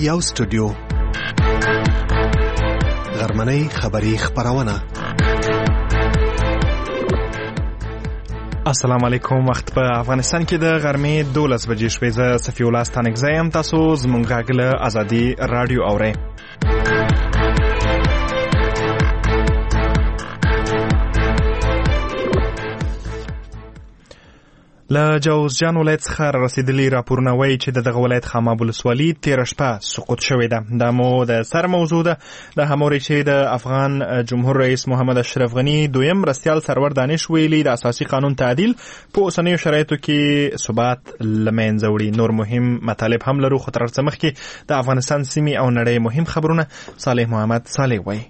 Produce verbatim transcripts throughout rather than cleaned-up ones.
یو سټوډیو غرمنۍ خبری خبرونه. السلام علیکم. وخت په افغانستان کې د غرمې دولس بجې شوې. زه صفی الله ستانکزی یم. تاسو زموږ غږ له ازادي رادیو اورئ. له جوزجان ولایت څخه رسیدلي راپورونه وایي چې د دغه ولایت خاماب ولسوالي تېره شپه سقوط شوې ده. دا مو د سر موضوع ده. د همورې چې د افغان جمهور رئیس محمد اشرف غني دویم مرستیال سرور دانش ویلي د اساسي قانون تعدیل په اوسنیو شرایطو کې ثبات له منځه وړي. نور مهم مطالب هم لرو، خو تر هر څه مخکې د افغانستان سیمې او نړۍ مهم خبرونه صالح محمد صالح وایي.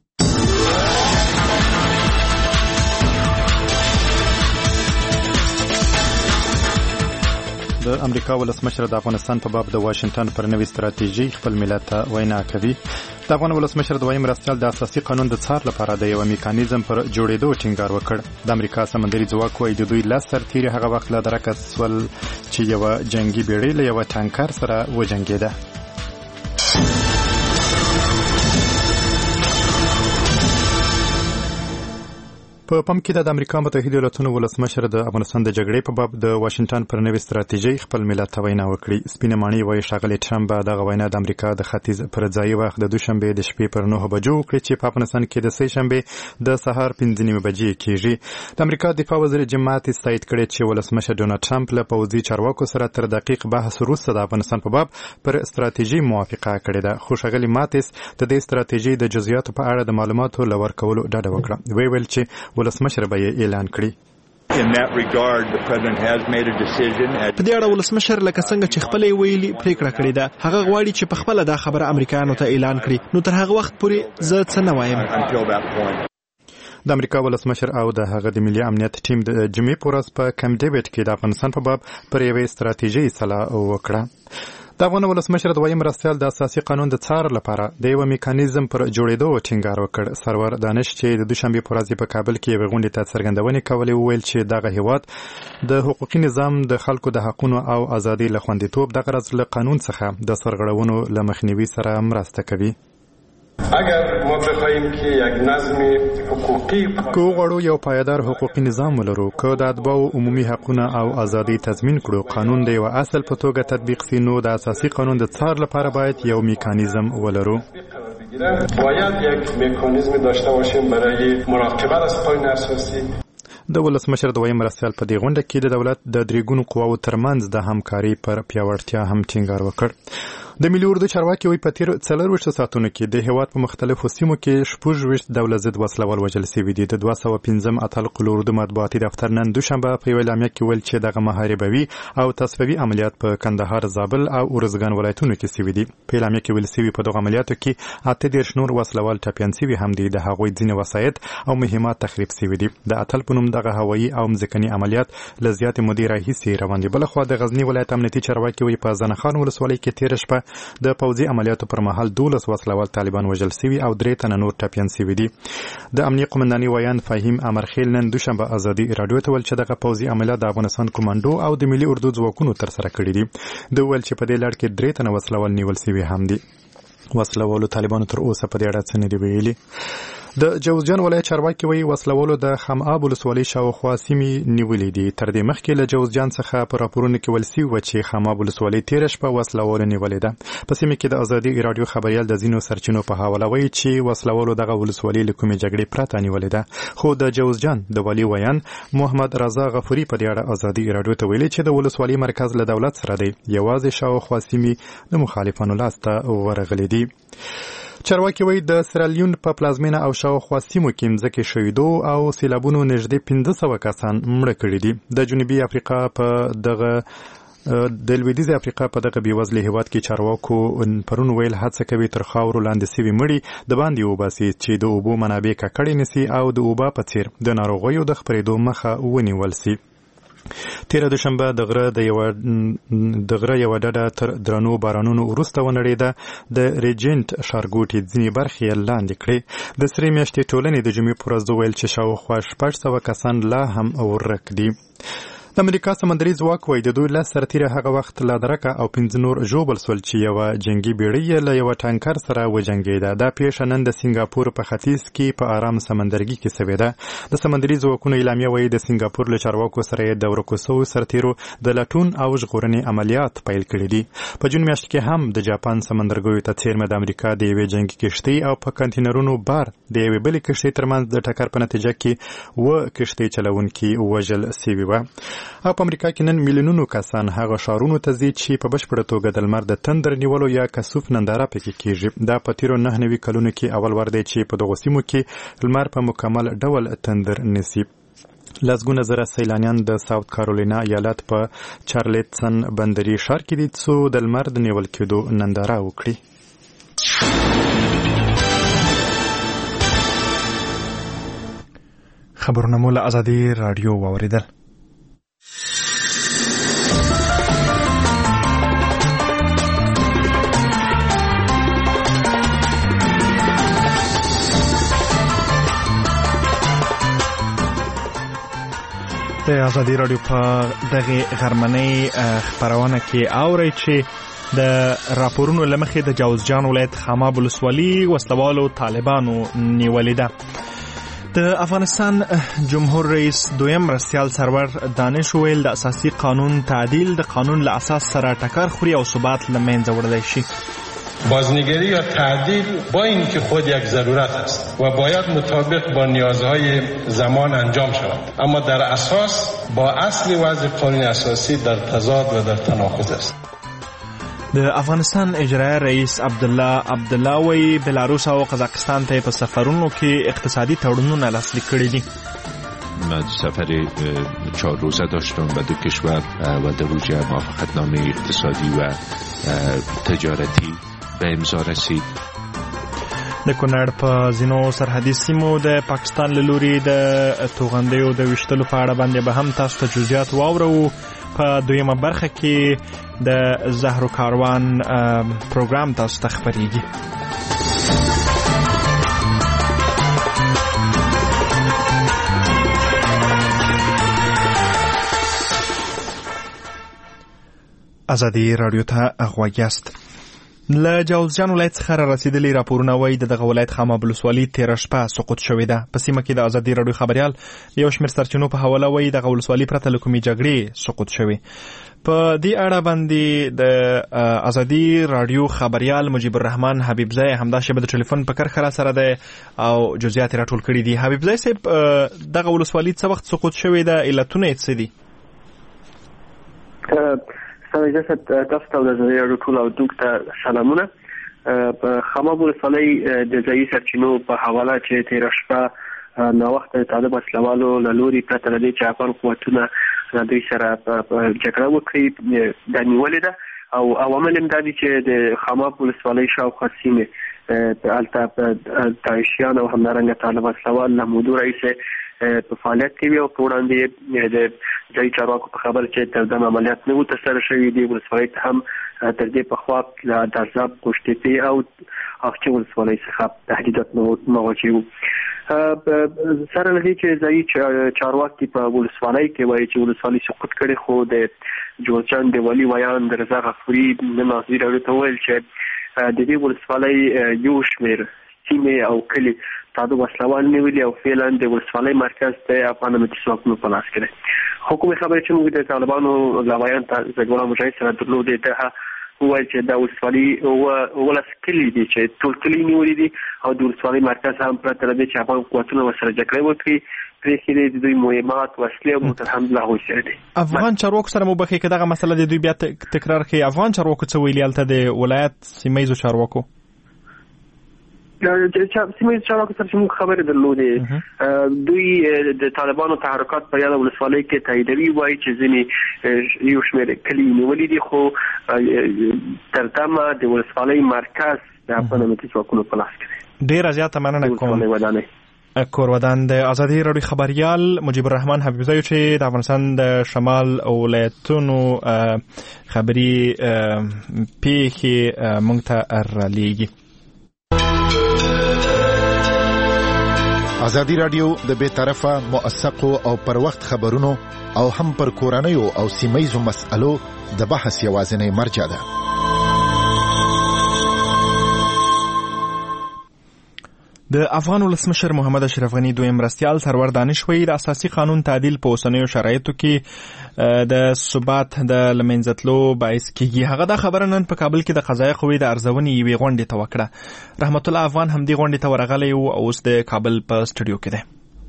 د امریکا ولسمشر د افغانستان په باب د واشنگټن پر نوې ستراتیژي خپل ملت ته وینا کوي. د افغان ولسمشر دویم مرستیال د اساسي قانون د څار لپاره د یو میکانیزم پر جوړېدو ټینګار وکړ. د امریکا سمندري ځواک وايي د دوی لاس سرتیري هغه وخت له درکه سول چې یو جنگي بیړۍ له یو ټانکر سره وجنګېده. په پام کې د امریکا متحده ایالاتونو ولسمشر د افغانستان د جګړې په باب د واشنگټن پر نوې ستراتیژي خپل ملت ته وینا وکړي. سپینه ماڼۍ وايي ښاغلی ټرمپ به دغه وینا د امریکا د ختیځ پر ځایي وخت د دوشنبې د شپې پر نهه بجو وکړي چې په افغانستان کې د سه شنبې د سهار پنځه نیمې بجې کېږي. د امریکا دفاع وزیر جیم ماتیس تایید کړی چې ولسمشر ډونالډ ټرمپ له پوځي چارواکو سره تر دقیق بحث وروسته د افغانستان په باب پر ستراتیژي موافقه کړې ده. خو ښاغلی ماتیس د دې ستراتیژي د جزئیاتو په اړه د معلوماتو له ورکولو ډډه وکړه. وی ویل چې ولسمشر به یې اعلان کړي. In that regard, the president has made a decision. په دې اړه ولسمشر لکه څنګه چې خپل ویلي پریکړه کړې ده، هغه غواړي چې په خپل دا خبره امریکایانو ته اعلان کړي. نو تر هغه وخت پورې زه څه نه وایم. Until that point. د امریکا ولسمشر او د هغه د ملي امنیت ټیم د جمعې په ورځ په کیمپ ډیوډ کې د افغانستان په باب پر یوې ستراتیژي سلا وکړه. د افغان ولسمشر دویم مرستیال د اساسي قانون د څار لپاره د یو میکانیزم پر جوړېدو ټینګار وکړ. سرور دانش چې د دوشنبې په ورځ په کابل کې یوې غونډې ته څرګندونې کولې وویل چې دغه هیواد د حقوقي نظام د خلکو د حقونو او ازادۍ له خوندیتوب د غرض له قانون څخه د سرغړونو له مخنیوي سره مرسته کوي. اگر ما بخوایم که یک نظم حقوقی که غواړو یو پایدار حقوقي نظام ولرو، که د اتباعو عمومي حقونه او ازادۍ تضمین کړو، قانون د یو اصل په توګه تطبیق سي، نو د اساسي قانون د څار لپاره باید یو میکانیزم ولرو. باید یک میکانیزم داشته باشیم برای مراقبت از قانون اساسی. د ولسمشر دویم مرستیال په دې غونډه کې د دولت د درې ګونو قواو ترمنځ د همکاري پر پیاوړتیا هم ټینګار وکړ. د ملي اردو چارواکي وایي په تېرو څلرویشتو ساعتونو کې د هېواد په مختلفو سیمو کې شپږ ویشت دولت ضد وسلوال وژل سوي دي. د دوه سوه پنځم اتلق الاردو مطبوعاتي دفتر نن دوشنبه په یوه اعلامیه کې ویل چې دغه محاربوي او تصفیوي عملیات په کندهار، زابل او ارزګان ولایتونو کې سوي دي. په اعلامیه کې ویل سوي په دغه عملیاتو کې اته دېرش نور وسلوال ټپیان سوي هم دي. د هغوی ځینې وسایط او مهمات تخریب سوي دي. د اتل په نوم دغه هوایي او مځکني عملیات له زیاتې مودې راهیسې روان دي. بلخوا د غزني ولایت امنیتي چارواکي وایي په زنخان ولسوالۍ کې تېره شپه د پوځي عملیاتو پر مهال دولس وسلوال طالبان وژل سوي او درې تنه نور ټپیان سوي دي. د امنیه قومنداني ویان فهیم امرخیل نن دوشنبه ازادي رادیو ته ویل چې دغه پوځي عملیات د افغانستان کمانډو او د ملي اردو ځواکونو ترسره کړي دي. د ویل چې په دې لړ کې درې تنه وسلوال نیول سوي هم دي. وسلوالو طالبانو تر اوسه په دې اړه څه نه دي ویلي. د جوزجان ولایت چارواکي وایي وسلوالو د خماب ولسوالۍ شاوخوا سیمې نیولې دي. تر دې مخکې له جوزجان څخه په راپورونو کې ویل سوي وه چې خماب ولسوالۍ تېره شپه وسلوالو نیولې ده. په سیمه کې د ازادي راډیو خبریال د ځینو سرچینو په حواله وایي چې وسلوالو دغه ولسوالۍ له کومې جګړې پرته نیولې ده. خو د جوزجان د والي ویان محمد رضا غفوري په دې اړه ازادي راډیو ته ویلي چې د ولسوالۍ مرکز له دولت سره دی، یوازې شاوخوا سیمې د مخالفانو لاسته ورغلې دي. چارواکي وایي د سیرالیون په پلازمینه او شاوخوا سیمو کې مځکې شویدو او سیلابونو نږدې پنځه سوه کسان مړه کړي دي. د جنوبي افریقا په دغه د لویدیځ افریقا په دغه بېوزلي هېواد کې چارواکو پرون ویل هڅه کوي تر خاورو لاندې سوي مړي د باندې وباسي چې د اوبو منابع ککړې نسي او د اوبه په څېر د ناروغیو د خپرېدو مخه ونیول سي. تیره دوشنبه د غره د یو د غره یو ډډه تر درنو بارانونو وروسته ونړېده. د ریجنټ ښارګوټي ځینې برخې یې لاندې کړې. د سرې میاشتې ټولنې د جمعې په ورځ وویل چې شاوخوا شپږ سوه کسان لا هم ورک دي. د امریکا سمندري ځواک وایي د دوی لاس سرتیره هغه وخت لا درکه او پنځه نور ژوبل سول چې یوه جنګي بیړۍ له یوه ټانکر سره وجنګېده. دا پیښه نن د سنګاپور په ختیځ کې په آرام سمندرګي کې سوې ده. د سمندري ځواکونو اعلامیه وایي د سنګاپور له چارواکو سره یې د ورکو سوو سرتیرو د لټون او ژغورنې عملیات پیل کړي دي. په جون میاشت کې هم د جاپان سمندرګیو ته څیرمه د امریکا د یوې جنګي کښتۍ او په کنټینرونو بار د یوې بلې کښتۍ ترمنځ د ټکر په نتیجه کې اووه کښتۍ چلوونکي وژل سوي وه. او په امریکا کې نن میلیونونو کسان هغه ښارونو ته ځي چې په بشپړه توګه د لمر د تندر نیولو یا کسوف ننداره پکې کیږي. دا په تیرو نهه نوي کلونو کې اول وار دی چې په دغو سیمو کې لمر په مکمل ډول تندر نیسي. لسګونه زره سیلانیان د ساوت کارولینا ایالت په چارلټسن بندري ښار کې دي څو د لمر د نیول کېدو ننداره وکړي. خبرونه مو له ازادي راډیو واوریدل. د ازادي راډیو په دغه غرمنۍ خبرونه کې اورئ چې د راپورونو لمخې د جوزجان ولایت خاماب ولسوالي وسلوالو طالبانو نیولې ده. د افغانستان جمهور رئیس دویم مرستیال سرور دانش ویل د اساسي قانون تعدیل د قانون له اساس سره ټکر خوري او ثبات له منځه وړلی شي. بازنگری یا تعدیل با اینکه خود یک ضرورت است و باید مطابق با نیازهای زمان انجام شود، اما در اساس با اصل وضع قانون اساسی در تضاد و در تناقض است. د افغانستان اجرایي رئیس عبدالله عبدالله وی بلاروس او قزاقستان ته په سفرونو کې اقتصادی تړونونه لاسلیک کړي دي. من سفر چهار روزه داشتم و دو کشور و در اوج موافقتنامه اقتصادی و تجارتی به امضا رسید. د کونړ په ځینو سرحدي سیمو د پاکستان له لوري د توغندیو د ویشتلو په اړه باندې به هم تاسو ته جزئیات واورو. په دویمه برخه کې د زهرو کاروان پروګرام تاسو ته خپریږي. ازادي راډیو ته غوږ یاست. له جوزجان ولایت څخه را رسیدلي راپورونه وایي د دغه ولایت خاماب ولسوالي تېره شپه سقوط شوې ده. په سیمه کې د ازادي راډیو خبریال یو شمېر سرچینو په حواله وایي دغه ولسوالي پرته له کومې جګړې سقوط شوې. په دې اړه باندې د ازادي راډیو خبریال مجیب الرحمن حبیبزی همدا شیبه د ټلیفون په کرښه را سره دی او جزئیات یې راټول کړي دي. حبیبزی صاحب، دغه ولسوالي څه وخت سقوط شوې ده؟ علتونه یې څه دي؟ سلام تاسو ته د ازادي راډیو ټول اورونکو ته سلامونه. په خاماب ولسوالۍ د ځایي سرچینو په حواله چې تېره شپه ناوخته طالب وسلوالو له لوري پرته له دې چې افغان قوتونه له دوی سره جګړه وکړي دا نیولې ده او عوامل هم دا دي چې د خاماب ولسوالۍ شاوخوا سیمې هلته داعشیان او همدارنګه طالب وسلوال له مودو راهیسې په فعالیت کوي او په وړاندې د ځایي چارواکو په خبر چې تر دم عملیات نه وو ترسره شوي دي. ولسوالۍ ته هم تر دې پخوا له درزاب، قوشتېپې او اقچې ولسوالۍ څخه تهدیدات مواجه وو. سره له دې چې ځایي چارواکي په ولسوالۍ کې وایي چې ولسوالۍ سقوط کړې، خو د جوزجان د والي ویان د رضا غفوري نن ازادي راډیو ته وویل چې د دې ولسوالۍ یو شمېر سیمې او کلي طالب وسلوال نیولي او فعلا د ولسوالۍ مرکز ته افغان امنیتي ځواکونو په لاس کې دی. خو کومې خبرې چې موږ د طالبانو له ویان ته زګولا مجاهد سره درلودې ده وویل چې دا ولسوالي اوولس کلي دي چې ټول کلي نیولي دي او د ولسوالۍ مرکز هم پرته له دې چې افغان قوتونه ورسره جګړه وکړي پرېښې دي د دوی مهمات، وسلې او موټر هم له هغوی سره دي. افغان چارواکو سره مو بخښئ که دغه مسله د دوی بیا تکرار کړي. افغان چارواکو څه ویلي هلته د ولایت سیمه ییزو چارواکو؟ سیمه چارواکو سره چې موږ خبرې درلودې دوی د طالبانو تحرکات په یاده ولسوالۍ کې تاییدوي، وایي چې ځینې یو شمېر کلي نیولي دي خو تر دمه د ولسوالۍ مرکز د افغان امنیتي ځواکونو په لاس کې دی. ډېره زیاته مننه کوم. کورودان د ازادي راډیو خبریال مجیب الرحمن حبیبزی چې د افغانستان د شمال ولایتونو خبري پیښې موږ ته رالیږي. ازادي رادیو د بې طرفه موثقو او پر وخت خبرونو او هم پر کورنیو او سیمه‌یزو مسألو د بحث یوازینی مرجع ده. د افغان ولسمشر محمد اشرف غنی دویم مرستیال سرور دانش وایي د اساسي قانون تعدیل په اوسنیو شرایطو کې د ثبات د لمنځتلو باعث کیږي. هغه دا خبره نن په کابل کې د قضایي قوې د ارزونې یوې غونډې ته وکړه. رحمت الله افغان هم دې غونډې ته ورغلی او اوس د کابل په سټوډیو کې دی.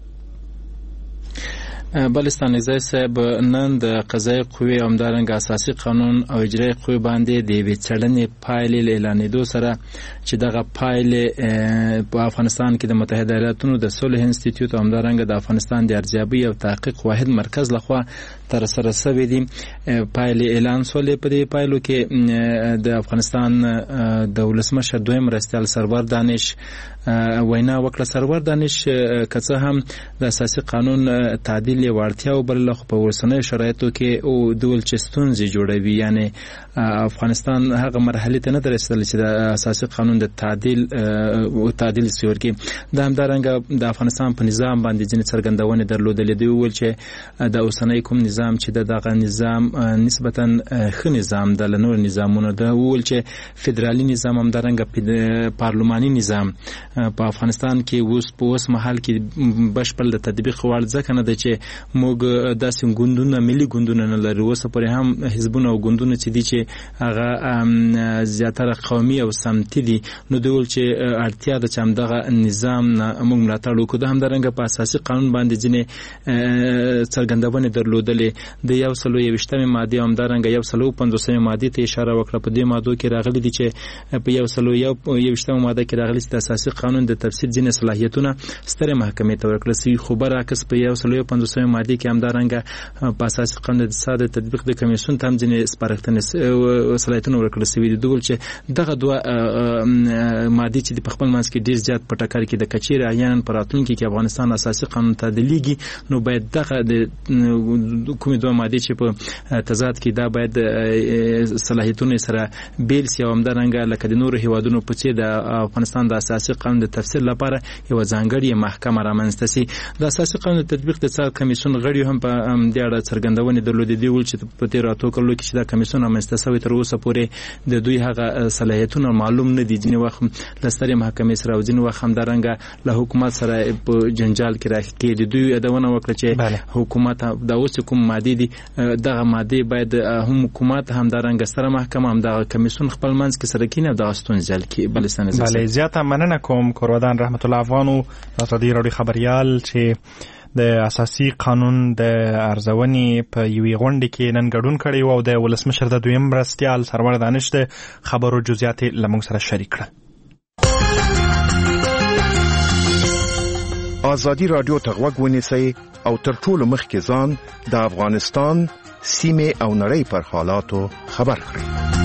بلستان نزای صاحب نن د قضایي قوې همدارنګه اساسي قانون او اجرایي قوې باندې د یوې څېړنې پایلې اعلانېدو سره چې دغه پایلې په افغانستان کې د متحده ایالاتونو د صلح انسټیټیوټ همدارنګه د افغانستان د ارزیابۍ او تحقیق واحد مرکز لخوا تر سره شوې دي. پایلې اعلان شولې. په دې پایلو کې د افغانستان د ولسمشر دویم مرستیال سرور دانش وینا وکړه. سرور دانش که څه هم د اساسي قانون تعدیل یې وړتیا وبلله، خو په اوسنیو شرایطو کې او ډول چې ستونزې جوړوي، یعنی افغانستان هغه مرحلې ته نه ده رسېدلی چې د اساسي قانون د تعدیل او تعدیل سیور کې د همدارنګه د افغانستان په نظام باندې ځینې څرګندونې درلودلې. دوی وویل چې د اوسنی کوم نظام چې د دغه نظام نسبتا ښه نظام د له نور نظامونو ده. وویل چې فدرالي نظام همدارنګه پارلماني نظام په افغانستان کې اوس په اوس مهال کې بشپړ د تطبیق وړ ځکه نه ده چې موږ داسې ګوندونه ملي ګوندونه نه لرو. اوس پورې هم حزبونه او ګوندونه چې دي چې هغه زیاتره قومي او سمتي دي، نو دوی ویل چې اړتیا ده چې همدغه نظام نه موږ ملاتړ وکړو. د همدارنګه په اساسي قانون باندې ځینې څرګندونې درلودلې. د یو سلو یویشتمې مادې همدارنګه یو سلو پنځوسمې مادې ته اشاره وکړه. په دې مادو کې راغلي دي چې په یو سلو یویشتمې ماده کې راغلي چې د اساسي قانون د تفسیر ځینې صلاحیتونه سترې محکمې ته ورکړل شوي، خو برعکس په یو سلو پنځوسمې مادې کې همدارنګه په اساسي قانون د ساده تطبیق د کمیسیون ته هم ځینې سپارښتنې صلاحیتونه ورکړل شوي دي. دوی چې دغه دوه مادې چې په خپل منځ کې ډېر زیات په ټکر کې د کچېرې احیانا په راتلونکي کې افغانستان اساسي قانون تعدیلېږي، نو باید دغه د کومې دوه مادې چې په تضاد کې دا باید صلاحیتونه سره بیل سي او همدارنګه لکه د نورو هیوادونو په څېر د افغانستان د اساسي قانون د تفسیر لپاره یوه ځانګړې محکمه رامنځته سي. د اساسي قانون د تطبیق د څار کمیسیون غړي هم په دې اړه څرګندونې درلودې. دوی ویل چې په تېرو اتو کلونو کې چې دا کمیسیون رامنځته شوی تر اوسه پورې د دوی هغه صلاحیتونه معلوم نه دي. ځینې وخت له سترې محکمې سره او ځینې وخت همدارنګه له حکومت سره په جنجال کې راښکې دي. دوی یادونه وکړه چې حکومت د اوس کوم مادې دي دغه مادې باید هم حکومت همدارنګه ستره محکمه هم دغه کمیسیون خپل منځ کې سره کینې او دغه ستونزې حل کړي. بلستان بله زیاته مننه کوم کورودان رحمت الله افغانو ازادي راډیو خبریال چې د اساسي قانون د ارزونې په یوې غونډې کې نن ګډون کړی و او د ولسمشر د دویم مرستیال سرور دانش د خبرو جزئیات له موږ سره شریک کړل. ازادي راډیو ته غوږ ونیسئ او تر ټولو مخکې ځان د افغانستان سیمه او نړۍ پر حالاتو خبر کړئ.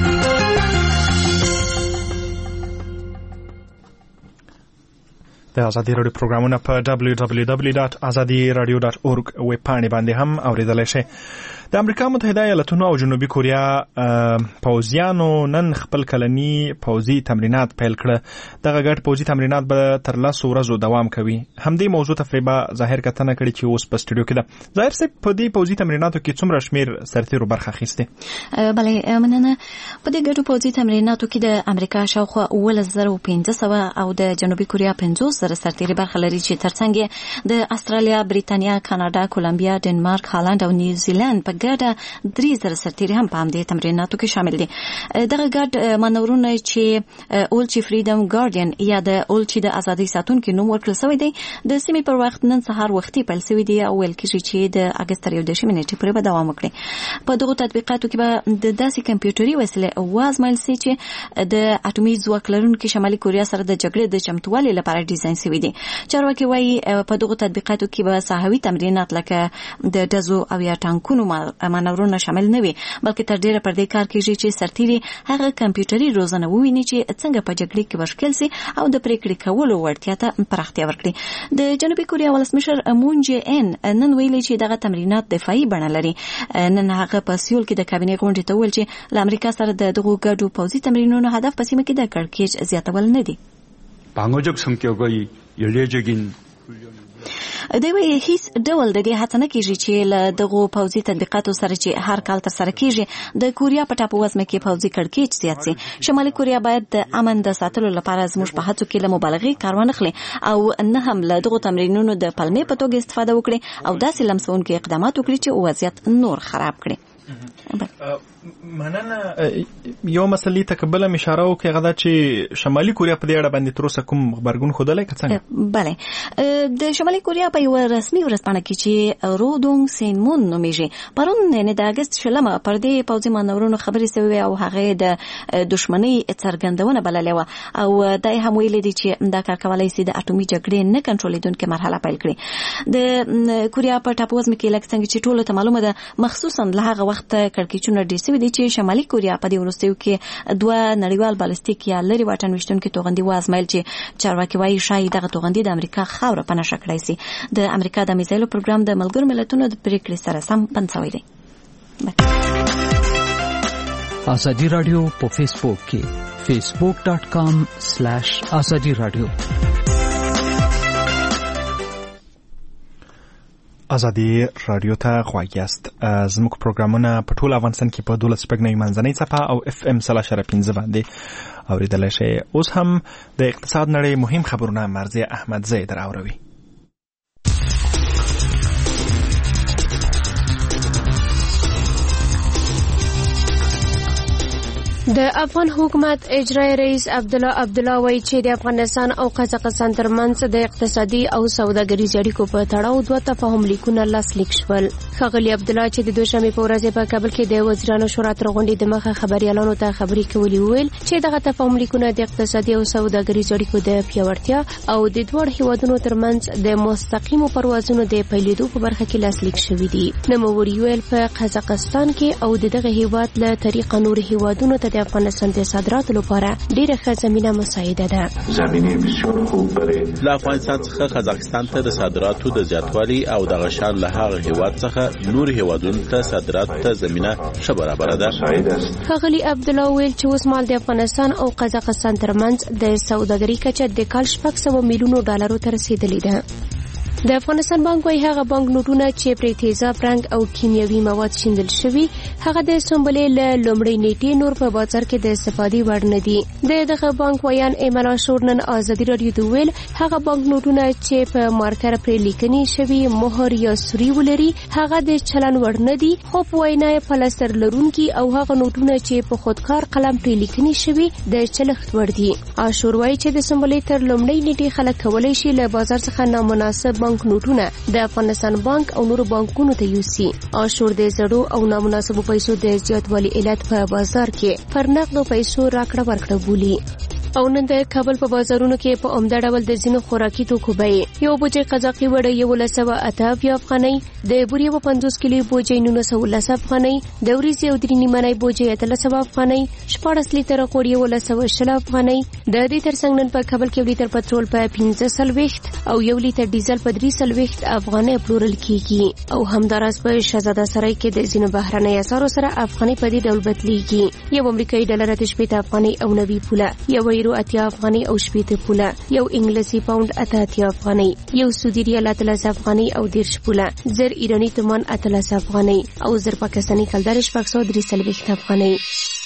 د ازادي راډیو پروګرامونه په دبلیو دبلیو دبلیو ډاټ ازادي راډیو ډاټ اورګ ویب پاڼې باندې هم اوریدلای شئ. د امریکا متحده ایالاتونو او جنوبي کوریا پوځیانو نن خپل کلني پوځي تمرینات پیل کړه. دغه ګډ پوځي تمرینات به تر لسو ورځو دوام کوي. همدې موضوع ته فریبا ظاهر کتنه کړې چې اوس په سټوډیو کې ده. ظاهر صاحب په دې پوځي تمریناتو کې څومره شمیر سرتیرو برخه اخیستې؟ بله مننه. په دې ګډو پوځي تمریناتو کې د امریکا شاوخوا اوولس زره پنځه سوه او د جنوبي کوریا پنځوس زره سرتیري برخه لري چې ترڅنګ د استرالیا، بریتانیا، کاناډا، کولمبیا، ډنمارک، هالند او نیوزیلند په ګډه درې زره سرتیري هم په همدې تمریناتو کې شامل دي. دغه ګډ مانورونه چې اولچی فریډم ګارډین یا د اولچی د ازادۍ ساتونکي نوم ورکړل شوی دی د سیمې پر وخت نن سهار وختي پیل شوی دی او ویل کېږي چې د اګست تر یوولسمې نیټې پورې به دوام وکړي. په دغو تطبیقاتو کې به د داسې کمپیوټري وسیلې وازمایل شي چې د اټومي ځواک لرونکي شمالي کوریا سره د جګړې د چمتووالي لپاره ډیزاین شوی دي. چارواکي وایي په دغو تطبیقاتو کې به ساحوي تمرینات لکه د ډزو او یا ټانکونو مانورونه شامل نه وي، بلکې تر ډیره پر دې کار کېږي چې سرتیري هغه کمپیوټري روزنه وویني چې څنګه په جګړې کې ورشکل شي او د پریکړې کولو وړتیا ته پراختیا ورکړي. د جنوبي کوریا ولسمشر مون جې ان نن ویلي چې دغه تمرینات دفاعي بڼه لري. نن هغه په سیول کې د کابینې غونډې ته ویل چې له امریکا سره د دغو ګډو پوځي تمرینونو هدف په سیمه کې د کړکېچ زیاتول نه دي. 방어적 성격의 연례적인 훈련 دوی وایي هیڅ ډول د دې هڅه نه کیږي چې له دغو پوځي تطبیقاتو سره چې هر کال ترسره کیږي د کوریا په ټاپو وزمه کې پوځي کړکېچ زیات شي. شمالي کوریا باید د امن د ساتلو لپاره زموږ په هڅو کې له مبالغې کار ونه اخلي او نه هم له دغو تمرینونو د پلمې په توګه استفاده وکړي او داسې لمسونکي اقدامات وکړي چې وضعیت نور خراب کړي. مننه. یو مسلې تکبله اشاره وکړه غدا چې شمالي کوریا په دې اړه باندې تر اوسه کوم خبرګون خودلای کڅنګ؟ بله، د شمالي کوریا په یو رسمي ورځپاڼه کې چې رودونګ سینمون نومیږي پرون نه د اگست شلمه پر دې پوځي مانورونو خبرې سوي او هغه د دښمنۍ څرګندونه بللې و او دای هم ویل دي چې دا کار کولای شي د اټومي جګړې نه کنټرولېدونکې مرحله پیل کړي. د کوریا په ټاپو وزمه کې لکه څنګه چې ټولو ته معلومه ده مخصوصا له هغه وخت کړکېچونه ډېر سوي دي چې شمالي کوریا په دې وروستیو کې دوه نړیوال بالستیک یا لري واټن ویشتونکي توغندي وازمایل چې چارواکي وایي شاید دغه توغندي د امریکا خاوره په نښه کړی سي. د امریکا د میزایلو پروګرام د ملګرو ملتونو د پریکړې سره سم پنځوي دی. ازادي رادیو په فیسبوک کې facebook dot com slash azadi radio. ازادي رادیو ته غواړی است. زموږ پروګرامونه په ټول افغانستان کې په دولس شپږ منځنۍ صفحه او اف ام سلا شر پنځه باندې اوریدلای شئ. اوس هم د اقتصاد نړۍ مهم خبرونه مرزیه احمدزی در اوروي. د افغان حکومت اجرایی رئیس عبدالله عبدالله وایي چې د افغانستان او قزاقستان ترمنځ د اقتصادي او سوداګریزو اړیکو په تړاو دوه تفاهم لیکونه لاسلیک شول. ښاغلي عبدالله چې د دوشنبې په ورځ په کابل کې د وزیرانو شورا تر غونډې د مخه خبريالانو ته خبرې کولې ویل چې دغه تفاهم لیکونه د اقتصادي او سوداګریزو اړیکو د پیاوړتیا او د دوه هیوادونو ترمنځ د مستقیمو پروازونو د پیلېدو په برخه کې لاسلیک شوي دي. نوموړي ویل په قزاقستان کې او دغه هیواد له طریقه نور هیوادونو ته د افغانستان د صادراتو لپاره ډیره ښه زمینه مساعده ده. زمینه بسیار خوب برای له افغانستان څخه قزاقستان ته د صادراتو د زیاتوالي او د غشان له هغه هیواد څخه نور هیوادونو ته صادرات ته زمینه ښه برابر ده. ښاغلي عبدالله ویل چې اوس مال د افغانستان او قزاقستان ترمنځ د سوداګرۍ کچه د کال شپږ سوه میلیونو ډالرو ته رسیدلې ده. د افغانستان بانک وايي هغه بانک نوټونه چې پرې تیزاب رنګ او کیمیاوي مواد شیندل شوي هغه د سنبلې له لومړۍ نیټې نور په بازار کې د استفادې وړ نه دي. د دغه بانک ویان ایمل اشور نن ازادي رادیو ته ویل هغه بانک نوټونه چې په مارکر پرې لیکنې شوي مهر یا سوري ولري هغه د چلن وړ نه دي، خو په وینا یې پلاستر لرونکي او هغه نوټونه چې په خودکار قلم پرې لیکنې شوي د چلښت وړ دي. اشور وايي چې د سنبلې تر لومړۍ نیټې خلک کولای شي له بازار څخه نامناسب بانک نوټونه د افغانستان بانک او نورو بانکونو ته یوسي. اشور د زړو او نامناسبو پیسو د زیاتوالي علت په بازار کې پر نقدو پیسو راکړه ورکړه بولي. او نن د کابل په بازارونو کې په عمده ډول د ځینو خوراکي توکو بیې یو بوجۍ قزاقي وړه یولس سوه اته اویا افغانۍ، د بورې یوه پنځوس کیلو بوجۍ نولس سوه لس افغانۍ، د وریځې او درې نیمنۍ بوجۍ اتلس سوه افغانۍ، شپاړس لیتره غوړ یولس سوه شل افغانۍ. د دې ترڅنګ نن په کابل کې یو لیتر پټرول په پنځه څلوېښت او یو لیتر ډیزل په درې څلوېښت افغانۍ پلورل کیږي. او همداراز په شهزاده سرای کې د ځینو بهرنۍ اسعارو سره افغانۍ په دې ډول بدلیږي. یو امریکایي ډالر اته شپېته افغانۍ او نوي پوله، یو یورو اتیا افغانۍ او شپېته پوله، یو انګلیسي پاوند اته اتیا افغانۍ، یو سعودي ریال اتلس افغانۍ او دېرش پوله، زر ایراني تومان اتلس افغانۍ او زر پاکستاني کلدار شپږ سوه درې څلوېښت افغانۍ.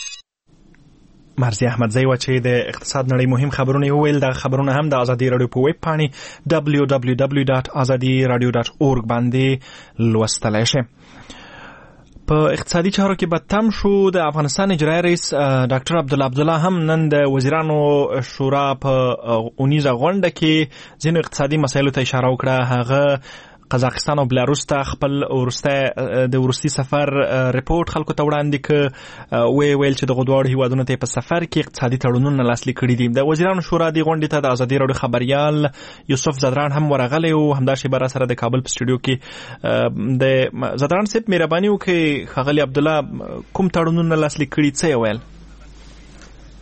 مرزي احمدزی و چې د اقتصاد نړۍ مهم خبرونه ویل. د خبرونه هم د ازادي رادیو په ویب پاڼې دبلیو دبلیو دبلیو ډاټ ازادي رادیو ډاټ اورګ باندې لوستلای شئ. په اقتصادي چارو کې به تم شو. د افغانستان اجرایی رئیس ډاکټر عبدالله عبدالله هم نن د وزیرانو شورا په اونیزه غونډه کې ځینو اقتصادي مسایلو ته اشاره وکړه. هغه قزاقستان او بلاروس ته خپل ورسته د ورستي سفر ریپورت خلکو ته وړاندې ک وی ویل چې د غوډوړ هیوادونو ته په سفر کې اقتصادي تړونونه لاسلیک کړي دي. د وزیرانو شورا دی غونډې ته د ازادي رادیو خبريال یوسف زدران هم ورغلی او همدا شی بر سره د کابل په سټوډیو کې د زدران صاحب مهرباني وکړي خغلی عبدالله کوم تړونونه لاسلیک کړي څه ویل؟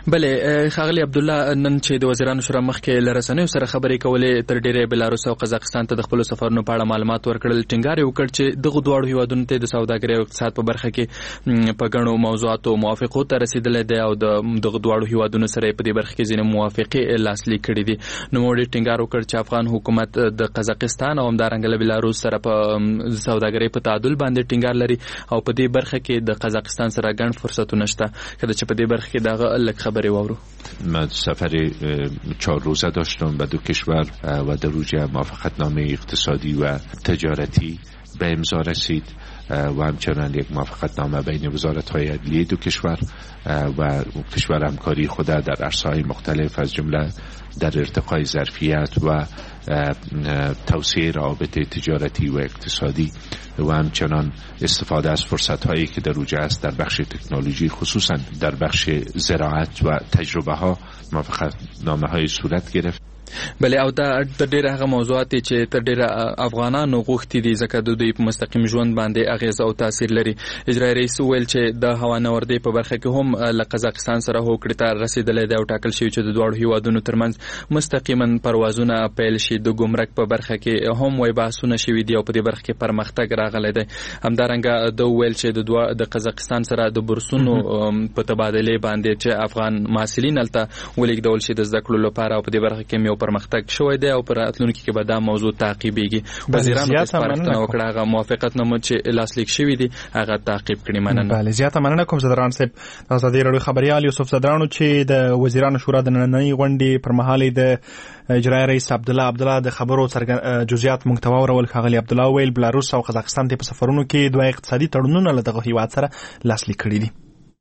بله خاغلی عبد الله نن چې د وزیرانو شورا مخکې لرسنیو سره خبرې کولې تر ډیره بلاروس او قزاقستان ته د خپل سفرونو په اړه معلومات ورکړل. ټینګار یې وکړ چې دغه دواړو هیوادونو ته د سوداګرۍ او اقتصاد په برخه کې په ګڼو موضوعاتو موافقو ته رسیدلې ده او د دغه دواړو هیوادونو سره په دې برخه کې ځینې موافقې لاسلیک کړې دي. نو موږ ټینګار وکړ چې افغان حکومت د قزاقستان او همدارنګه له بلاروس سره په سوداګرۍ په تعادل باندې ټینګار لري او په دې برخه کې د قزاقستان سره ګڼ فرصتونه شته. کله چې په دې برخه کې دغه لږ خبرې واورو. من سفر چهار روزه داشتم و دو کشور و در اوج موافقتنامه اقتصادی و تجارتی به امضا رسید و همچنان یک موافقتنامه بین وزارت‌های عدلیه دو کشور و کشور همکاری خود در عرصه‌های مختلف از جمله در ارتقای ظرفیت و توسعه روابط تجارتی و اقتصادی و همچنان استفاده از فرصت‌هایی که در اوج است در بخش تکنولوژی خصوصا در بخش زراعت و تجربه ها موافقتنامه‌های صورت گرفت. بله او دا د ډیره هغه موضوعات چې تر ډیره افغانانو غوښتي دي ځکه د دوی په مستقیم ژوند باندې اغیز او تاثیر لري. اجرایي رئیس ویل چې د هوانوردۍ په برخه کې هم له قزاقستان سره هوکړې ته رسیدلې ده او ټاکل شوی چې د دواړو هیوادونو ترمنځ مستقیما پروازونه پیل شي. د ګمرک په برخه کې هم وای بحثونه شوي دي او په دې برخه کې پرمختګ راغلی دی. همدارنګه د ویل چې د دوه د قزاقستان سره د بورسونو په تبادله باندې چې افغان محصلین هلته ولیږدول شي د زده کړو لپاره او په دې برخه کې پرمختګ شوی دی او پر راتلونکي کې به دا موضوع تعقیبیږي. وزیرانو سپارښتنه وکړه هغه موافقتنامه چې لاسلیک شوی دی هغه تعقیب کړي. مننه. بله زیاته مننه کوم زدران صاحب. د ازادي راډیو خبريال یوسف زدرانو چې د وزیرانو شورا د نننۍ غونډې پر مهال د اجرایي رئیس عبد الله عبد الله د خبرو جزئیات محتوا ورول. خاغلی عبد الله ویل بلاروس او قزاقستان ته په سفرونو کې دوه اقتصادي تړونونه له دغه هیواد سره لاسلیک کړي دي.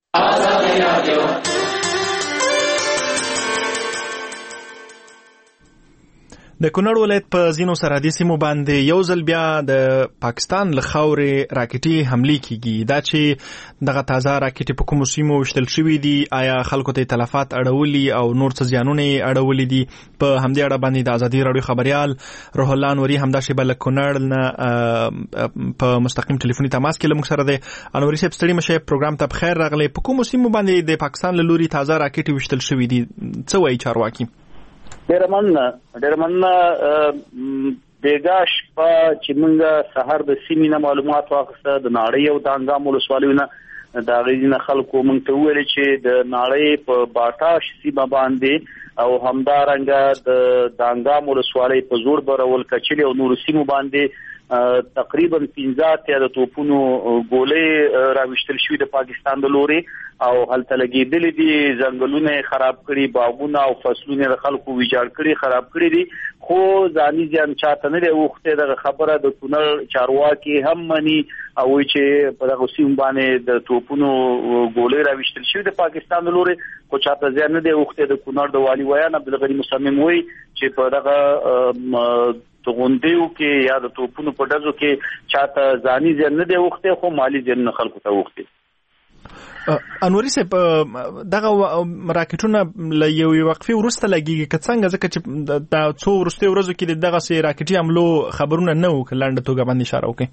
د کونړ ولایت په ځینو سرحدي سیمو باندې یو ځل بیا د پاکستان له خاورې راکټي حملې کیږي. دا چې دغه تازه راکټي په کومو سیمو وشتل شوي دي، آیا خلکو ته تلفات اړولي او نور څه زیانونه یې اړولي دي؟ په همدې اړه باندې د ازادي راډیو خبريال روح الله انوري همدا شیبه له کونړ نه په مستقیم ټلیفوني تماس کې له موږ سره دی. انوري صاحب ستړي مشه، پروګرام ته بخیر راغلی. په کومو سیمو باندې د پاکستان له لوري تازه راکټي وشتل شوي دي؟ څه وایي چارواکي؟ ډېر مننه ډېر مننه بیګا شپه چې موږ سهار د سیمې نه معلومات واخیسته د ناړۍ او د انګام ولسوالیو نه د هغې نه خلکو موږ ته وویل چې د ناړۍ په باټاش سیمه باندې او همدارنګه د انګام ولسوالۍ په زوړ برول کچلي او نورو سیمو باندې تقریبا پنځه اتیا د توپونو ګولې راویشتل شوي د پاکستان د لوري او هلته لګېدلې دي، ځنګلونه خراب کړي، باغونه او فصلونه د خلکو ویجاړ کړي، خراب کړي دي. خو ځاني زیان چاته نه دی اوښتی. دغه خبره د کونړ چارواکي هم مني او وایي چې په دغه سیمو باندې د توپونو ګولې راویشتل شوي د پاکستان د لوري، خو چاته زیان نه دی اوښتی. د کونړ د والي ویان عبدالغني مصمم وایي چې په دغه غونډیو کې یا د توپونو په ډزو کې چاته ځاني زیان نه دی اوښتی، خو مالي زیان خلکو ته اوښتی. انوري صاحب دغه راکټونه له یوې وقفې وروسته لګېږي که څنګه؟ ځکه چې دا څو وروستیو ورځو کې د دغسې راکټي حملو خبرونه نه وو، که لنډه توګه باندې اشاره وکړئ.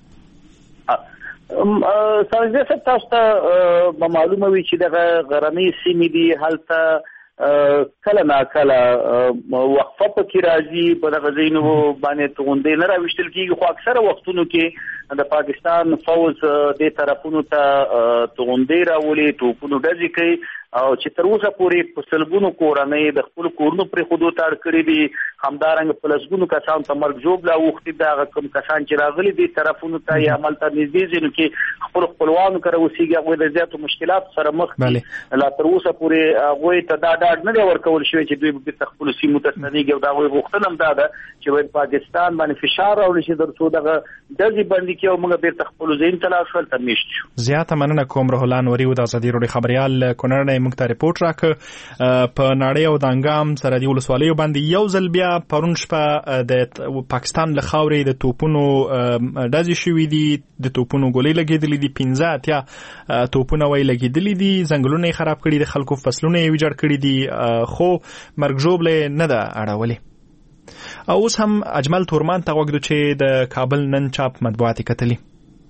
سرجده صاحب تاسو ته به معلومه وي چې دغه غرنۍ سیمې دي، هلته کله ناکله وقفه پکې راځي، په دغه ځایونو باندې توغندۍ نه راویشتل کېږي، خو اکثره وختونو کې د پاکستان فوز دې طرفونو ته توغندۍ راولي، توپونو ډزې کوي او چې تر اوسه پورې په سلګونو کورنۍ د خپل کورونو پرېښودو ته اړ کړي دي. همدارنګه په لسګونو کسانو ته مرګ ژوبله اوښتي ده. هغه کوم کسان چې راغلي دي طرفونو ته یا هملته نږدې ځایونو کې خپلو خپلوانو کره اوسېږي، هغوی د زیاتو مشکلاتو سره مخ دي. لا تر اوسه پورې هغوی ته دا ډاډ نه دی ورکول شوی چې دوی به بېرته خپلو سیمو ته ستنېږي او د هغوی غوښتنه هم دا ده چې باید پاکستان باندې فشار راوړي چې تر څو دغه ډزې بندي کړي او موږ بېرته خپلو ځایونو ته لاړ شو، هلته میشت شو. زیاته مننه کوم روح الله انوري د ازادي راډیو خبريال کونړ نه موږ ته رپورټ راکړ. په ناړۍ او د انګام سرحدي ولسوالیو باندې یو ځل بیا پرون شپه د پاکستان له خاورې د توپونو ډزې شوي دي، د توپونو ګولۍ لګېدلې دي، پنځه اتیا توپونه وایي لګېدلې دي، ځنګلونه یې خراب کړي دي، خلکو فصلونه یې ویجاړ کړي دي، خو مرګ ژوبله یې نه ده اړولې. او اوس هم اجمل تورمان ته غوږ دو چې د کابل نن چاپ مطبوعات یې کتلي.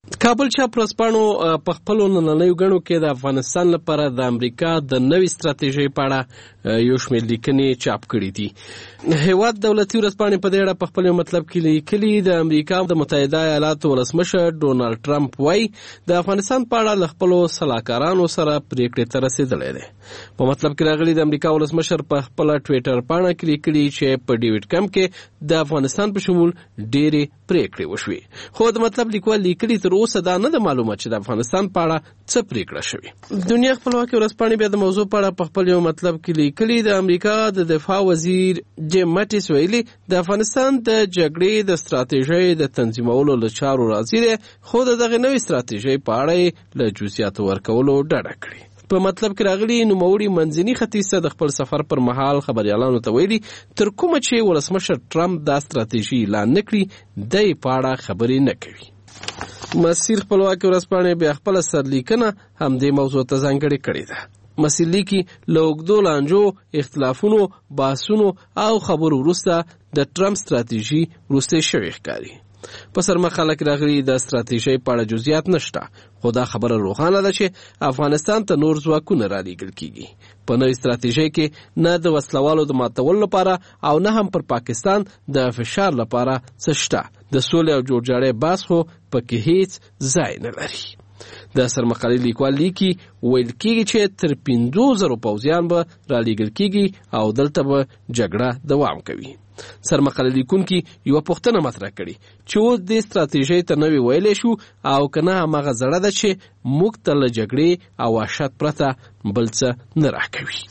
کابل چاپ ورځپاڼو په خپلو نننیو ګڼو کې د افغانستان لپاره د امریکا د نوې ستراتیژۍ په اړه یو شمېر لیکنې چاپ کړي دي. هیواد دولتي ورځپاڼې په دې اړه په خپل مطلب کې لیکلي د امریکا د متحده ایالاتو ولسمشر ډونالډ ټرمپ وايي د افغانستان په اړه له خپلو سلاکارانو سره پریکړې ته رسېدلی دی. په مطلب کې راغلي د امریکا ولسمشر په خپل ټویټر پاڼه کې لیکلي چې په ډیوډ کمپ کې د افغانستان په شمول ډېرې پریکړې وشوې، خو د مطلب لیکوال لیکلي تر اوسه دا نه د معلومه چې د افغانستان په اړه څه پریکړه شوې. دنیا خپلواکي ورځپاڼې بیا د موضوع په اړه په خپل یو مطلب کې لیکلي د امریکا د دفاع وزیر جیم مټیس ویلي د افغانستان د جګړې د ستراتیژۍ د تنظیمولو له چارو راضي دی، خو د دغه نوې ستراتیژۍ په اړه له جزئیاتو ورکولو ډډه کړې. په مطلب کې راغلي نوموړي منځني ختیځ ته د خپل سفر پر مهال خبريالانو ته ویلي تر کومه چې ولسمشر ټرمپ دا ستراتیژي اعلان نه کړي دی په اړه خبرې نه کوي. مسیر خپلواکي ورځپاڼې بیا خپل سرلیکنه هم دې موضوع ته ځانګړې کړې ده. مسیر لیکي له اوږدو لانجو، اختلافونو، بحثونو او خبرو وروسته د ټرمپ ستراتیژي وروستۍ شوې ښکاري. په سرمقاله کې راغلي د ستراتیژۍ په اړه جزئیات نشته، خو دا خبره روښانه ده چې افغانستان ته نور ځواکونه رالیږل کیږي. په نوې ستراتیژۍ کې نه د وسلوالو د ماتولو لپاره او نه هم پر پاکستان د فشار لپاره څه شته. د سولې او جوړجاړۍ بحث خو پکې هیڅ ځای نه لري. د سرمقالې لیکوال لیکي ویل کېږي چې تر پنځو زرو پوځیان به رالیږل کیږي او دلته به جګړه دوام کوي. سرمقالې لیکونکي یوه پوښتنه مطرح کړي چې اوس دې ستراتیژۍ ته نوې ویلی شو او که نه هماغه زړه ده چې موږ ته له جګړې او وحشت پرته بل څه نه راکوي.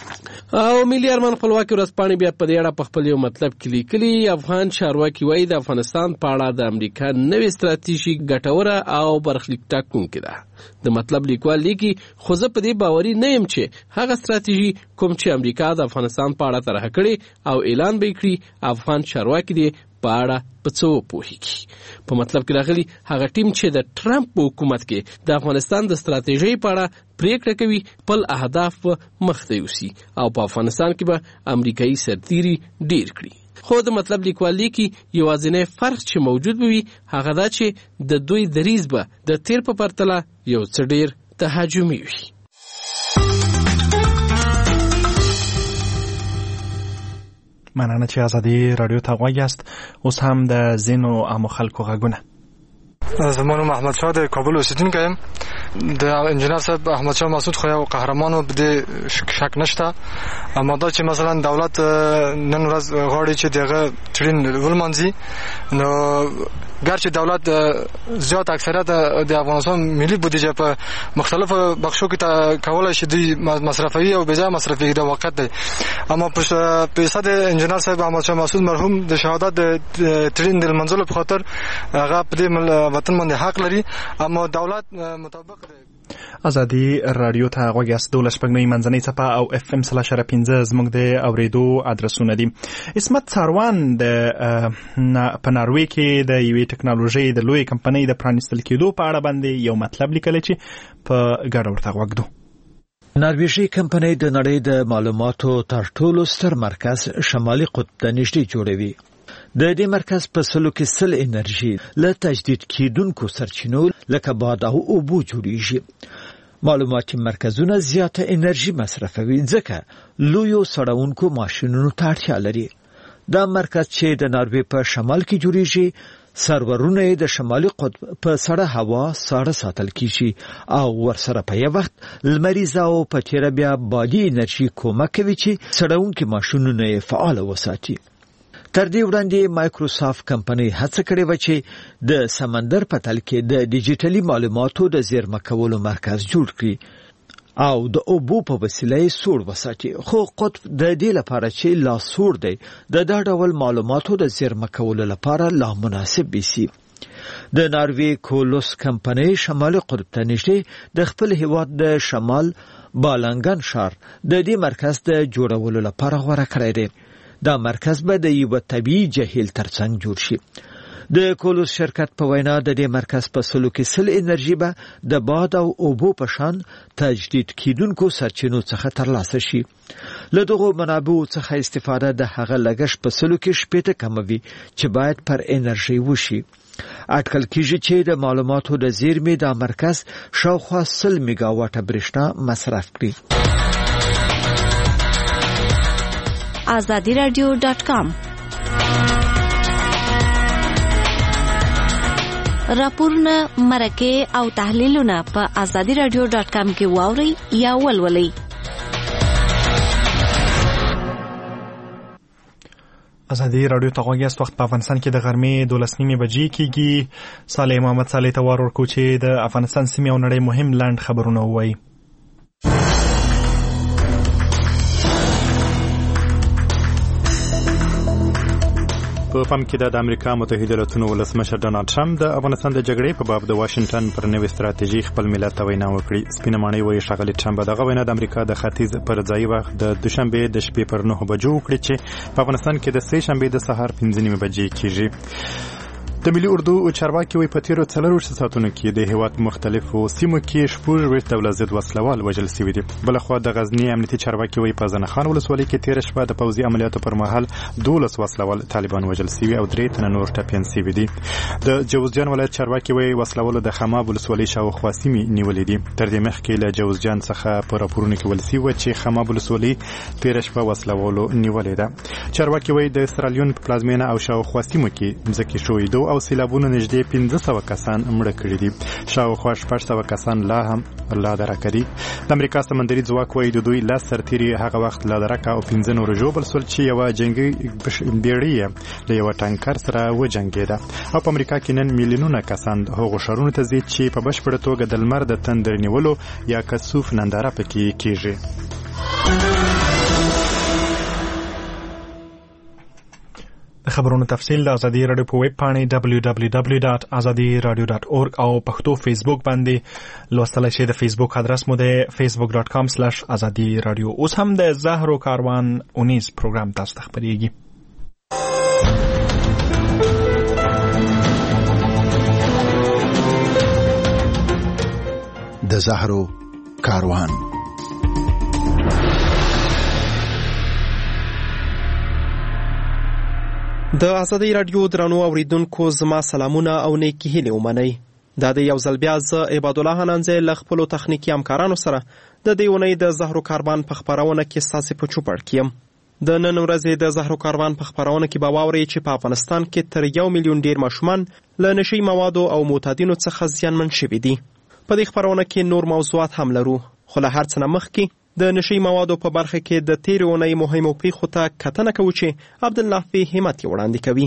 او ملي ارمان خپلواکي ورځپاڼې بیا په دې اړه په خپل یو مطلب کې لیکلي افغان چارواکي وایي د افغانستان په اړه د امریکا نوې ستراتیژي ګټوره او برخلیک ټاکونکې ده. د مطلب لیکوال لیکي خو زه په دې باوري نه یم چې هغه ستراتیژي کوم چې امریکا د افغانستان په اړه طرحه کړې او اعلان به یې کړي افغان چارواکي دې په اړه په څه وپوهیږي. په مطلب کې راغلي هغه ټیم چې د ټرمپ په حکومت کې د افغانستان د ستراتیژۍ په اړه پریکړه کوي خپل اهداف مخته یوسي او په افغانستان کې به امریکایي سرتیري ډیر کړي. خو د مطلب لیکوال لیکي یوازینی فرق چې موجود وي هغه دا چې د دوی دریځ به د تیر په پرتله یو څه ډیر تهاجمي وي. مننه چې ازادي رادیو ته غوږ یاست. اوس هم د ځینو عامو خلکو غږونه. زما نوم احمد شاه د کابل اوسیدونکی یم. د انجینر صاحب احمد شاه مسعود خو یو قهرمان و، په دې شک نشته. اما دا چې مثلا دولت نن ورځ غواړي چې دغه تړون ولمانځي، نو ګرچې دولت زیات اکثریت د افغانستان ملي بودیجه په مختلفو بخشو کې کولای شي دوی مصرفوي او بجای مصرفي، دا واقعیت دی. اما په پیسه د انجینر صاحب احمد شاه مسعود مرحوم د شهادت د تړون د منځلو په خاطر هغه په دې وطن باندې حق لري، اما دولت مطابق ازادي رادیو ته غوږ یاست. دولس شپږمې منځنۍ څپه او اف ام سل اشاره پنځه زموږ د اورېدو ادرسونه دي. اسمت څاروان د په ناروې کې د یوې ټکنالوژۍ د لوی کمپنۍ د پرانیستل کېدو په اړه باندې یو مطلب لیکلی چې په ګډه ورته غوږ دو. نرویژي کمپنۍ د نړۍ د معلوماتو تر ټولو ستر مرکز شمالي قطب ته نږدې جوړوي. د دې مرکز په سلو کې سل انرژي له تجدید کیدونکو سرچینو لکه باد او اوبو جوړیږي. معلوماتي مرکزونه زیاته انرژي مصرفوي ځکه لویو سړونکو ماشینونو ته اړتیا لري. دا مرکز چې د ناروې په شمال کې جوړیږي سرورونه د شمالي قطب په سړه هوا ساړه ساتل کیږي او ورسره په یو وخت لمریزه او په تیره بیا بادي انرژي کومک کوي چې سړونکي ماشینونه فعال وساتي. تر دې وړاندې مایکروسافت کمپنۍ هڅه کړې و چې د سمندر په تل کې د ډیجیټلي معلوماتو د زیرمه کولو مرکز جوړ کړي او د اوبو په وسیله یې سوړ وساتي، خو قطب د دې لپاره چې لا سوړ دی د دا ډول معلوماتو د زیرمه کولو لپاره لا مناسب وي. د ناروې کولوس کمپنۍ شمالي قطب ته نږدې د خپل هیواد د شمال بالنګن ښار د دې مرکز د جوړولو لپاره غوره کړی دی. دا مرکز به د یو طبيعي جهیل ترڅنګ جوړ شي. د کولوس شرکت په وینا د دې مرکز په سلو کې سل انرژي به د باد او اوبو په شان تجدید کیدونکو سرچینو څخه ترلاسه شي. له دغو منابعو څخه استفاده د هغه لګښت په سلو کې شپېته کموي چې باید پر انرژي وشي. اټکل کیږي چې د معلوماتو د زیرمې د مرکز شاوخوا سل میگاواټه برېښنا مصرف کړي. azadi radio dot com راپورونه مرکه او تحلیلونه په azadi radio dot com کې واوري یا ولولئ. ازادي رادیو ته غوږی است. وخت په افغانستان کې د غرمې دولس نیمې بجې کېږي. صالح محمد صالح ته وار ورکو چې د افغانستان سیمې او نړۍ مهم لنډ خبرونه ووایي. په پام کې د امریکا متحده ایالاتونو ولسمشر ډونالد ټرمپ د افغانستان د جګړې په باب د واشنگټن پر نوې ستراتیژي خپل ملت ته وینا وکړي. سپینه ماڼۍ وایي ښاغلي ټرمپ دغه وینا د امریکا د ختیځ پر ځای وخت د دوشنبه د شپې پر نهه بجو وکړي چې په افغانستان کې د سې شنبه د سهار پنځه نیمې بجې کېږي. د ملي اردو چارواکي وایي په تیرو څلورویشتو ساعتونو کې د هېواد مختلفو سیمو کې شپږ دولت ضد وسلوال وژل شوي دي. بلخوا د غزني امنیتي چارواکي وایي په زنخان ولسوالۍ کې تېره شپه د پوځي عملیاتو پر مهال دولس وسلوال طالبان وژل شوي او درې تنه نور ټپیان شوي دي. د جوزجان ولایت چارواکي وایي وسلوالو د خماب ولسوالۍ شاوخوا سیمې نیولې دي. تر دې مخکې له جوزجان څخه په راپورونو کې ویل شوي چې خماب ولسوالۍ تېره شپه وسلوالو نیولې ده. چارواکي وایي د اسرائیل په پلازمینه او شاوخوا سیمو کې ځمکې ښویېدو او سیلابونو نږدې پنځه سوه کسان مړه کړي دي. شاوخوا شپږ سوه کسان لا هم لا درکه دي. د امریکا سمندري ځواک وایي د دوی لس سرتیري هغه وخت لا درکه او پنځه نور ژوبل شول چې یوه جنګي بیړۍ له یوه ټانکر سره وجنګېده. او په امریکا کې نن میلیونونه کسان هغو ښارونو ته ځي چې په بشپړه توګه د لمر د تندر نیولو یا کسوف ننداره پکې کېږي. د خبرونو تفصیل د ازادي رادیو په ویب پاڼې دبلیو دبلیو دبلیو ډاټ ازادي رادیو ډاټ اورګ او پښتو فیسبوک باندې لوستلی شئ. د فیسبوک ادرس مو د فیسبوک ډاټ کام سلاش ازادي رادیو. اوس هم د زهرو کاروان اونیز پروګرام تاسو ته خپرېږي. د زهرو کاروان. د ازادي رادیو درنو اوریدونکو زما سلامونه او نیکی هیلې ومنئ. دا د یو ځل بیا زه عباد الله حنانزی له خپلو تخنیکي همکارانو سره د دې اونۍ د زهرو کاروان په خپرونه کې ستاسې په چوپړ کې یم. د نن ورځې د زهرو کاروان په خپرونه کې به واورئ چې په افغانستان کې تر یو میلیون ډیر ماشومان له نشي موادو او معتادینو څخه زیانمن شوي دي. په دې خپرونه کې نور موضوعات هم لرو، خو له هر څه نه مخکې د نشي موادو په برخه کې د تیرې اونۍ مهمو پیښو ته کتنه کوو چې عبدالله فی همت یې وړاندې کوي.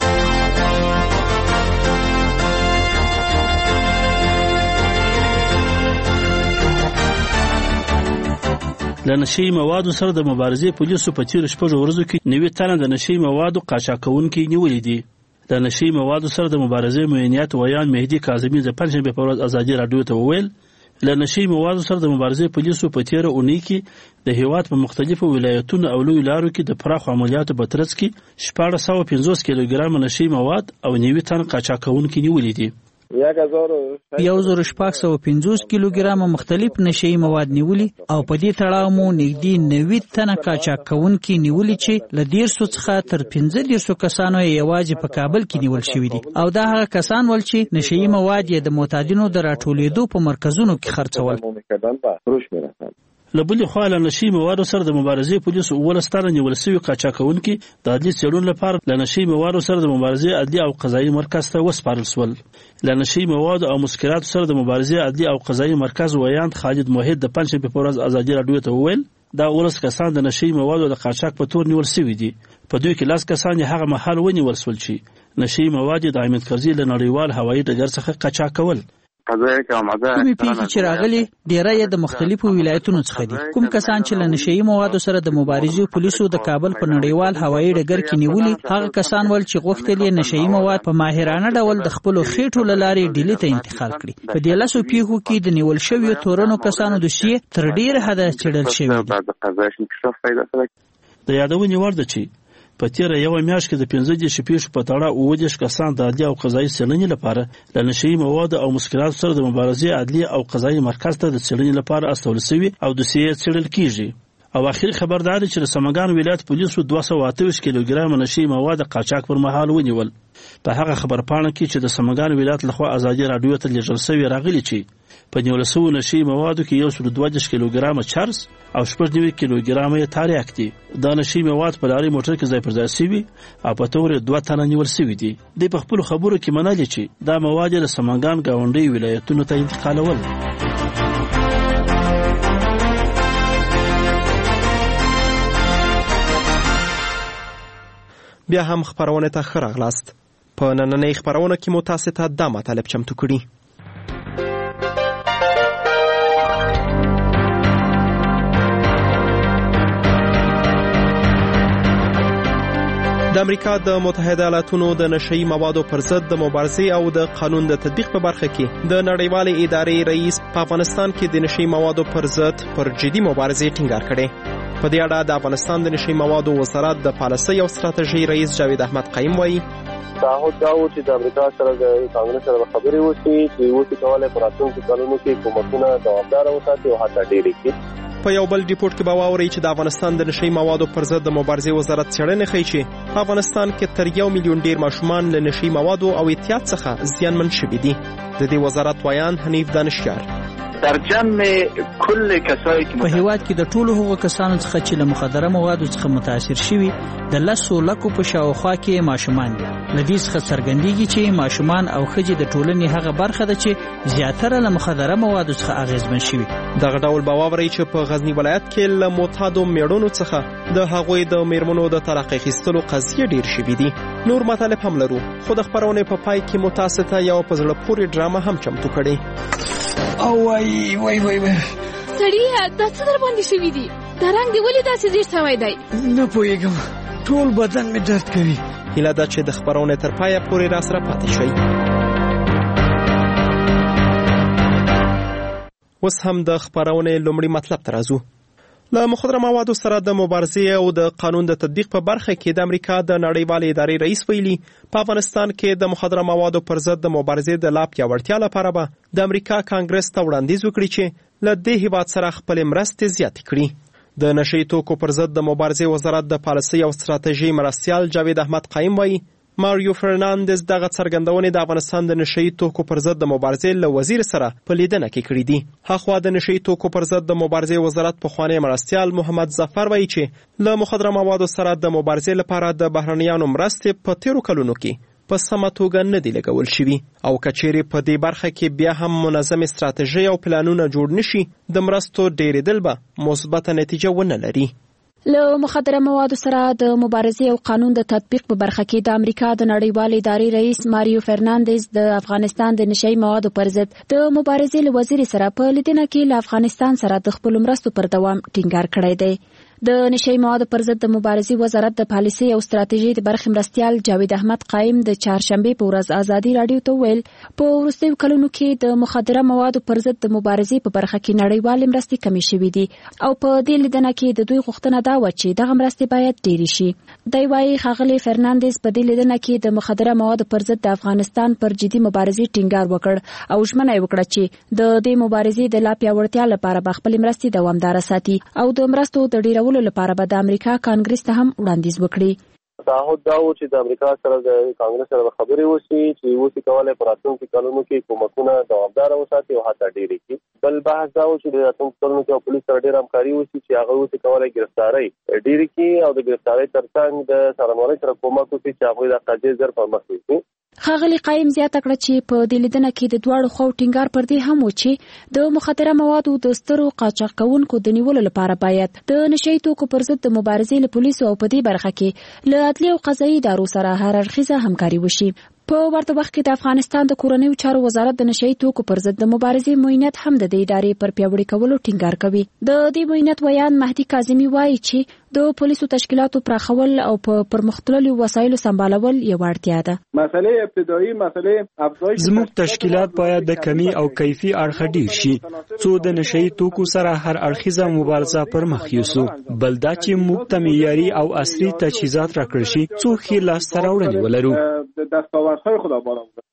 له نشي موادو سره د مبارزې پولیسو په تیرو شپږو ورځو کې نوي تنه د نشي موادو قاچاقونکي نیولي دي. د نشي موادو سره د مبارزې معینیت ویان مهدي کاظمي د پنځشنبې په ورځ ازادي رادیو ته وویل له نشي موادو سره د مبارزې پولیسو په تیره اونۍ کې د هیواد په مختلفو ولایتونو او لویو لارو کې د پراخو عملیاتو په ترڅ کې شپږ سوه پنځوس کیلوګرام نشي مواد او نوي تن قاچاقونکي نیولي دي. یو زر شپږ سوه پنځوس کیلوګرام مختلف نشي مواد نیولي او په دې تړاو مو نږدې نوي تنه قاچاقونکي نیولي چې له دیرسو څخه تر پنځه دیرسو کسانو یوازې په کابل کې نیول شوي دي او دا هغه کسان ول چې نشي مواد یې د معتادینو د راټولېدو په مرکزونو کې خرڅول. له بلې خوا له نشي موادو سره د مبارزې پولیسو اوولس تنه نیول شوي قاچاقونکي د عدلي څېړنو لپاره له نشي موادو سره د مبارزې عدلي او قضایي مرکز ته وسپارل شول. له نشي موادو او مسکراتو سره د مبارزې عدلي او قضایي مرکز ویاند خالد موحد د پنځشنبې په ورځ ازادي رادیو ته وویل دا اوولس کسان د نشي موادو د قاچاق په تور نیول شوي دي. په دوی کې لس کسان یې هغه مهال ونیول شول چې نشي مواد د حامد کرزي له نړیوال هوایي ډګر څخه قاچاق کول. کومې پیښې چې راغلي ډیره یې د مختلفو ولایتونو څخه دي. کوم کسان چې له نشي موادو سره د مبارزې پولیسو د کابل په نړیوال هوایي ډګر کې نیولي هغه کسان ول چې غوښتل یې نشي مواد په ماهرانه ډول د خپلو خېټو له لارې ډیلي ته انتقال کړي. په دې لاسو پیښو کې د نیول شویو تورنو کسانو دوسیې تر ډیره حده څېړل شوي دي. د یادونې وړ ده چې په تیره یوه میاشت کې د پنځه دېرش پیښو په تړاو اووه دېرش کسان د عدلي او قضایي څېړنې لپاره له نشي موادو او مسکراتو سره د مبارزې عدلي او قضایي مرکز ته د څېړنې لپاره استول شوي او دوسیې څېړل کیږي. او اخیری خبر دا دی چې د سمنګان ولایت پولیسو دوه سوه اته ویشت کیلوګرام نشي مواد قاچاق پر مهال ونیول. په هغه خبرپاڼه کې چې د سمنګان ولایت لخوا ازادي راډیو ته لیږل شوی راغلی چې په نیول شوو نشي موادو کې یو سل دوه دېرش کیلوګرامه چرس او شپږ نوي کیلوګرامه یې تریاک دي. دا نشي مواد په لارې موټر کې ځای پر ځای شوي او په تور دوه تنه نیول شوي دي. دوی په خپلو خبرو کې منلي چې دا مواد یې د سمنګان ګاونډي ولایتونو ته انتقالول. بیا هم خبرونه ته ښه راغلاست. په نننۍ خبرونه کې مو تاسو ته دا مطالب چمتو کړي. د امریکا د متحده ایالاتونو د نشئی موادو پر ضد د مبارزې او د قانون د تطبیق په برخه کې د نړیوالې ادارې رئیس په افغانستان کې د نشئی موادو پر ضد پر جدي مبارزې ټینګار کړي. په دې اړه د افغانستان د نشئی موادو وزارت د پالیسۍ او ستراتیژۍ رئیس جاوید احمد قایم وایي تعهد دا و چې د امریکا سره د کانګرس سره خبرې وشي چې وڅ کولای په راتلونکي کلونو کې کومکونه دوامدار وساتي او حتی ډېرې کړي. په یو بل ریپورت کې به واورئ چې د افغانستان د نشئی موادو پر ضد د مبارزې وزارت څېړنې ښیي چې په افغانستان کې تر یو میلیون ډیر ماشومان له نشئی موادو او اعتیاد څخه زیانمن شوي دي. د دې وزارت وایان حنیف دانشیار در جمع کل کسایی که په هیواد کې د ټولو هغو کسانو څخه چې له مخدره موادو څخه متاثر شوي د لسو لکو په شاوخوا کې ماشومان دي. له دې څخه څرګندېږي چې ماشومان او ښځې د ټولنې هغه برخه ده چې زیاتره له مخدره موادو څخه اغېزمن شوي. دغه ډول به واورئ چې په غزني ولایت کې له معتادو میړونو څخه د هغوی د میرمنو د طلاق اخیستلو قضیې ډېر شوي دي. نور مطالب هم لرو خو د خپرونې په پای کې مو تاسو ته یو په زړه پورې ډرامه هم چمتو کړې. او وای وای وای وای سړیه دا څه در باندې شوي دي؟ دا رنګ دې ولې داسې زیړ شوی دی؟ نه پوهېږم ټول بدن مې درد کوي. هیله ده چې د خپرونې تر پایه پورې راسره پاتې شئ. اوس هم د خپرونې لومړي مطلب ته راځو. له مخدره موادو سره د مبارزې او د قانون د تطبیق په برخه کې د امریکا د نړیوالې ادارې رئیس ویلي په افغانستان کې د مخدره موادو پر ضد د مبارزې د لا پیاوړتیا لپاره به د امریکا کانګرس ته وړاندیز وکړي چې له دې هیواد سره خپلې مرستې زیاتې کړي. د نشئی توکو پر ضد د مبارزې وزارت د پالیسۍ او ستراتیژۍ مرستیال جاوید احمد قایم وایي ماریو فرناندز دغه څرګندونې د افغانستان د نشئی توکو پر ضد د مبارزې له وزیر سره په لیدنه کې کړې دي. هاخوا د نشئی توکو پر ضد د مبارزې وزارت پخوانی مرستیال محمد ظفر وایي چې له مخدره موادو سره د مبارزې لپاره د بهرنیانو مرستې په تیرو کلونو کې په سمه توګه نه دي لګول شوي او کچېرې په دې برخه کې بیا هم منظم استراتیژي او پلانونه جوړ نشي د مرستو ډېرېدل به مثبته نتیجه ونه لري. له مخدره موادو سره د مبارزې او قانون د تطبیق په برخه کې د امریکا د نړیوالې ادارې رئیس ماریو فرناندز د افغانستان د نشئی موادو پر ضد د مبارزې له وزیر سره په لیدنه کې له افغانستان سره د خپل مرستو پر دوام ټینګار کړی دی. د نشئی موادو پر ضد د مبارزې وزارت د پالیسۍ او ستراتیژۍ د برخې مرستیال جاوید احمد قایم د چهارشنبې په ورځ ازادي راډیو ته ویل په وروستیو کلونو کې د مخدره موادو پر ضد د مبارزې په برخه کې نړیوالې مرستې کمې شوې دي او په دې لیدنه کې د دوی غوښتنه دا وه چې دغه مرستې باید ډېرې شي. دی وایي ښاغلی فرناندز په دې لیدنه کې د مخدره موادو پر ضد د افغانستان پر جدي مبارزې ټینګار وکړ او ژمنه یې وکړه چې د دې مبارزې د لا پیاوړتیا لپاره به خپلې مرستې دوامداره ساتي او د مرستو د ډېرولو لپاره به د امریکا کانګرس ته هم وړاندیز وکړي. تعهد دا و چې د امریکا سره د کانګرس سره خبرې وشي چې وڅ کولای په راتلونکي کلونو کې کومکونه دوامدار وساتي او حتی ډېرې کړي. بل بحث دا و چې د راتلونکي کلونو کې پولیس سره ډېر همکاري وشي چې هغه وڅ کولای گرفتاری ډېرې کړي او د گرفتاری ترڅنګ د څارنوالۍ سره کومک وکړي چې هغوی د قضیې زر پر مخ وړي. ښاغلی قایم زیاته کړه چې په دې لیدنه کې د دواړو خواو ټینګار پر دې هم و چې د مخدره موادو د سترو قاچاق کوونکو د نیولو لپاره باید د نشئی توکو پر ضد د مبارزې له پولیسو او په دې برخه کې له عدلي او قضایي ادارو سره هر اړخیزه همکاري وشي. په ورته وخت کې د افغانستان د کورنیو چارو وزارت د نشئی توکو پر ضد د مبارزې معینت هم د دې ادارې پر پیاوړي کولو ټینګار کوي. د دې معینت ویان مهدي کاظمي وایي چې د پولیسو تشکیلاتو پراخول او په پرمختللو وسایلو سمبالول یو اړتیا ده. مسئله ابتدایي مسئله افزایش زموږ تشکیلات باید د کمی او کیفي اړخ ډیر شي څو د نشئی توکو سره هر اړخیزه مبارزه پر مخ یوسو. بل دا چې موږ ته معیاري او عصري تجهیزات راکړل شي څو ښې لاسته راوړنې ولرو.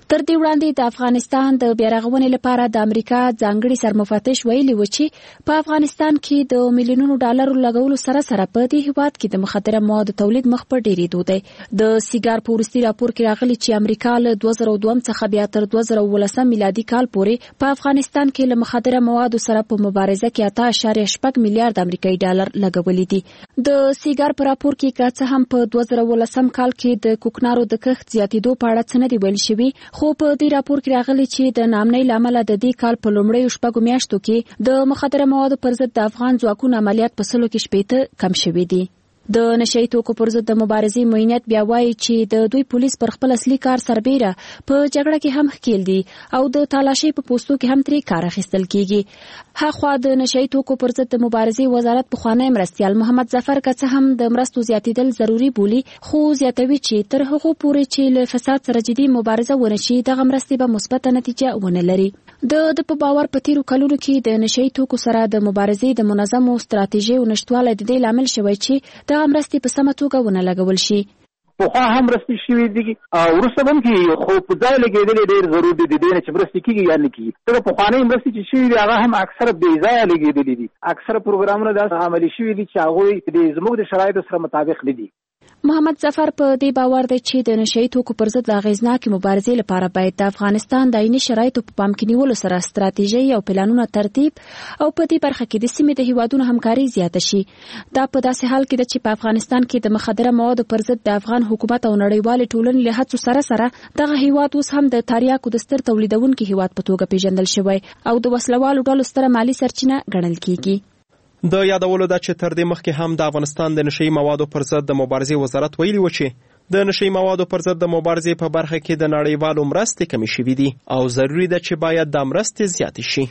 تر دې وړاندې د افغانستان د بیارغونې لپاره د امریکا ځانګړي سرمفتش ویلي و چې په افغانستان کې د میلیونونو ډالرو لګولو سره سره په دې هیواد کې د مخدره موادو تولید مخ په ډیریدو دی. د سیګار په وروستي راپور کې راغلي چې امریکا له دوه زره دوه څخه بیا تر دوه زره اوولس میلادي کال پورې په افغانستان کې له مخدره موادو سره په مبارزه کې اته اعشاریه شپږ میلیارډ امریکایي ډالر لګولي دي. د سیګار په راپور کې که څه هم په دوه زره اوولس کال کې د کوکنارو د کښت زیاتېدو په اړه څه نه دی ویل شوي، خو په دې راپور کې راغلي چې د نامنۍ له امله د دې کال په لومړیو شپږو میاشتو کې د مخدره موادو پر ضد د افغان ځواکونو عملیات په سلو کې شپېته کم شوي دي. د نشئی توکو پر ضد د مبارزې معینیت بیا وایي چې د دوی پولیس پر خپل اصلي کار سربیره په جګړه کې هم ښکیل دي او د تالاشۍ په پوستو کې هم ترې کار اخیستل کیږي. هاخوا د نشئی توکو پر ضد د مبارزې وزارت پخوانی مرستیال محمد ظفر که څه هم د مرستو زیاتېدل ضروري بولي، خو زیاتوي چې تر هغو پورې چې له فساد سره جدي مبارزه ونه شي دغه مرستې به مثبته نتیجه ونه لري. د د په باور په تیرو کلونو کې د نشئی توکو سره د مبارزې د منظمو ستراتیژیو نشټوالی د دې لامل شوی چې د مرستې په سمه توګه ونه لګول شي. پخوا هم مرستې شوي دي او وروسته هم کېږي، خو په ځای لګېدل ډېر ضروري دي د دې نه چې مرستې کېږي یا نه کېږي. ځکه پخوانۍ مرستې چې شوي دي هغه هم اکثره بې ځایه لګېدلي دي. اکثره پروګرامونه داسې عملي شوي دي چې هغوی زموږ د شرایطو سره مطابق نه دي. محمد ظفر په دې باور دی چې د نشئی توکو پر ضد د اغیزناکې مبارزې لپاره باید د افغانستان د عیني شرایطو په پام کې نیولو سره ستراتیژي او پلانونه ترتیب او په دې برخه کې د سیمې د هیوادونو همکاري زیاته شي. دا په داسې حال کې ده چې په افغانستان کې د مخدره موادو پر ضد د افغان حکومت او نړیوالې ټولنې له هڅو سره سره دغه هیواد اوس هم د تریاکو د ستر تولیدونکي هیواد په توګه پیژندل شوی او د وسلوالو ډلو ستره مالي سرچینه ګڼل کیږي. د یادولو ده چې تر دې مخکې هم د افغانستان د نشئی موادو پر ضد د مبارزې وزارت ویلي و چې د نشئی موادو پر ضد د مبارزې په برخه کې د نړیوالو مرستې کمې شوي دي او ضروري ده چې باید دا مرستې زیاتې شي.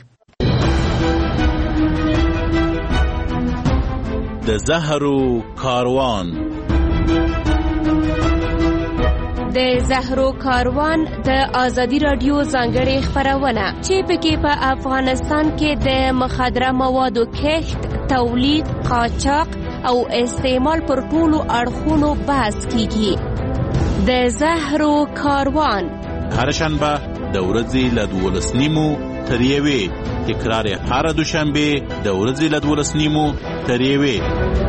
د زهرو کاروان د زهرو کاروان د ازادي رادیو ځانګړې خبرونه چې پکې په افغانستان کې د مخدره موادو کښت، تولید، قاچاق او استعمال پر ټولو اړخونو بحث کیږي. د زهرو کاروان هر شنبه د ورځې له دولس نیمو تر یوې، تکرار هر دوشنبه د ورځې له دولس نیمو تر یوې.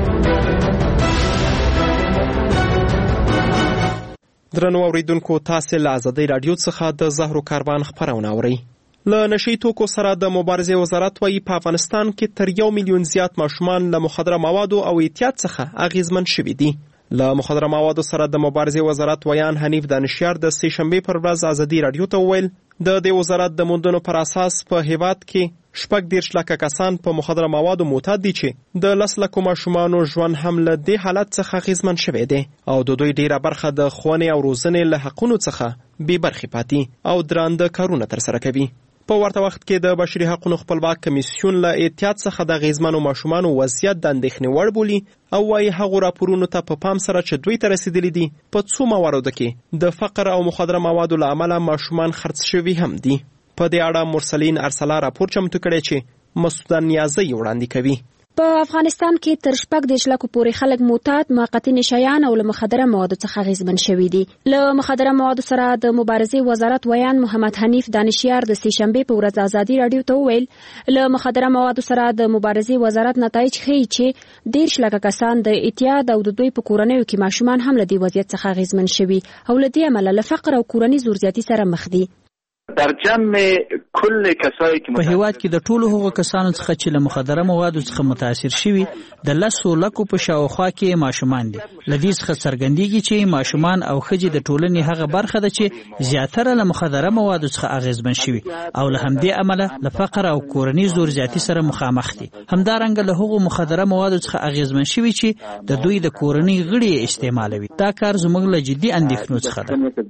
درنو اوریدونکو، تاسې له ازادۍ راډیو څخه د زهرو کاروان خپرونه اورئ. له نشئی توکو سره د مبارزې وزارت وایي په افغانستان کې تر یو میلیون زیات ماشومان له مخدره موادو او اعتیاد څخه اغیزمن شوي دي. له مخدره موادو سره د مبارزې وزارت ویان حنیف دانشیار د سې شنبې پر ورځ ازادي راډیو ته وویل د دې وزارت د موندنو پر اساس په هیواد کې شپږ دېرش لکه کسان په مخدره موادو معتاد دي چې د لس لکو ماشومانو ژوند هم له دې حالت څخه اغیزمن شوی دی او د دوی ډیره برخه د ښوونې او روزنې له حقونو څخه بې برخې پاتې او درانده کارونه ترسره کوي. په ورته وخت کې د بشري حقوقو خپلواک کمیسیون له اعتیاد څخه د اغیزمنو ماشومانو وضعیت د اندېښنې وړ بولي او وايي هغو راپورونو ته په پام سره چې دوی ته رسیدلي دي په څو مواردو کې د فقر او مخدره موادو له امله ماشومان خرڅ شوي هم دي. په دې اړه مرسلین ارسلا راپور چمتو کړی چې مسعود نیازی وړاندې کوي. په افغانستان کې تر شپږ دېرش لکو پورې خلک معتاد، موقتي نشیان او له مخدره موادو څخه اغیزمن شوي دي. له مخدره موادو سره د مبارزې وزارت ویان محمد حنیف دانشیار د سې شنبې په ورځ ازادي راډیو ته وویل له مخدره موادو سره د مبارزې وزارت نتایج ښیي چې دېرش لکه کسان د اعتیاد او د دوی په کورنیو کې ماشومان هم له دې وضعیت څخه اغیزمن شوي او له دې امله له فقر او کورني زورزیاتي سره مخ دي. در جمع کل کسایی که په هیواد کې د ټولو هغو کسانو څخه چې له مخدره موادو څخه متاثر شوي د لسو لکو په شاوخوا کې ماشومان دي. له دې څخه څرګندېږي چې ماشومان او ښځې د ټولنې هغه برخه ده چې زیاتره له مخدره موادو څخه اغیزمن شوي او له همدې امله له فقر او کورني زورزیاتي سره مخامخ دي. همدارنګه له هغو مخدره موادو څخه اغیزمن شوي چې د دوی د کورنۍ غړي استعمالوي. دا کار زموږ له جدي اندېښنو څخه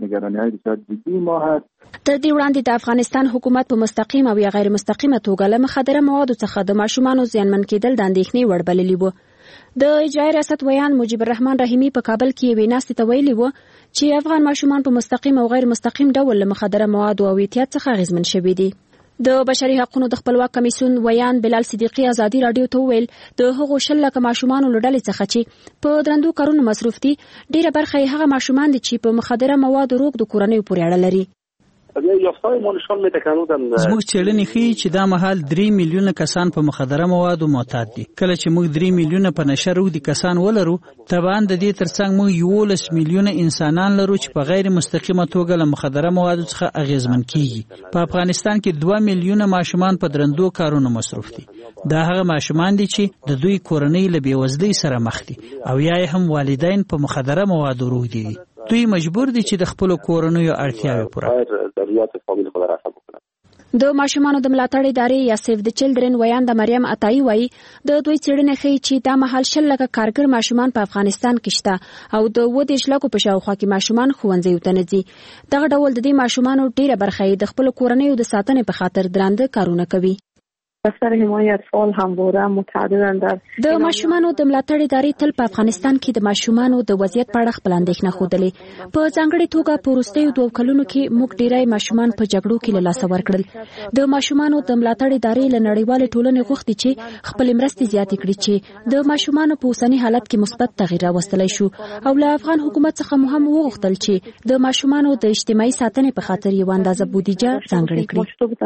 ده. تر دې وړاندې د افغانستان حکومت په مستقیم او یا غیر مستقیمه توګه له مخدره موادو څخه د ماشومانو زیانمن کېدل د اندېښنې وړ بللي وو. د اجرایي ریاست ویان مجیب الرحمن رحیمي په کابل کې یوې ناستې ته ویلي وو چې افغان ماشومان په مستقیم او غیر مستقیم ډول له مخدره موادو او اعتیاد څخه اغیزمن شوي دي. د بشري حقوقو د خپلواک کمیسیون ویان بلال صدیقي ازادي راډیو ته ویل د هغو شل لکه ماشومانو له ډلې څخه چې په درندو کارونو مصروف دي ډیره برخه یې هغه ماشومان دي چې په مخدره موادو روږدو کورنیو پورې اړه لري. یافته‌هایمان نشان میده که هنوز زموږ څېړنې ښیي چې دا مهال درې میلیونه کسان په مخدره موادو معتاد دي. کله چې موږ درې میلیونه په نشه روږدي کسان ولرو، طبعا د دې ترڅنګ موږ یولس میلیونه انسانان لرو چې په غیر مستقیمه توګه له مخدره موادو څخه اغېزمن کیږي. په افغانستان کې دوه میلیونه ماشومان په درندو کارونو مصروف دي. دا هغه ماشومان دي چې د دوی کورنۍ له بېوزلۍ سره مخ دي او یا هم والدین په مخدره موادو روږدي دي. دوی مجبور دي چې د خپل کورنیو اړتیاوې پوره کړي. د ماشومانو د ملاتړ ادارې یا سیف د چلډرن ویانده مریم عطایی وایي د دوی څېړنې ښیي چې دا مهال شل لکه کارګر ماشومان په افغانستان کې شته او د اووه دېرش لکو په شاوخوا کې ماشومان ښوونځیو ته نه ځي. دغه ډول د دې ماشومانو ډېره برخه یې د خپلو کورنیو د ساتنې په خاطر درانده کارونه کوي. دفتر حمایت اطفال همواره متعدداً در د ماشومانو د ملاتړ ادارې تل په افغانستان کې د ماشومانو د وضعیت په اړه خپل اندېښنه ښودلې. په ځانګړې توګه په وروستیو دوو کلونو کې موږ ډېری ماشومان په جګړو کې له لاسه ورکړل. د ماشومانو د ملاتړ ادارې له نړیوالې ټولنې غوښتي چې خپلې مرستې زیاتې کړي چې د ماشومانو په اوسني حالت کې مثبت تغییر راوستلی شو او له افغان حکومت څخه مو هم وغوښتل چې د ماشومانو د اجتماعي ساتنې په خاطر یو اندازه بودیجه ځانګړې کړي.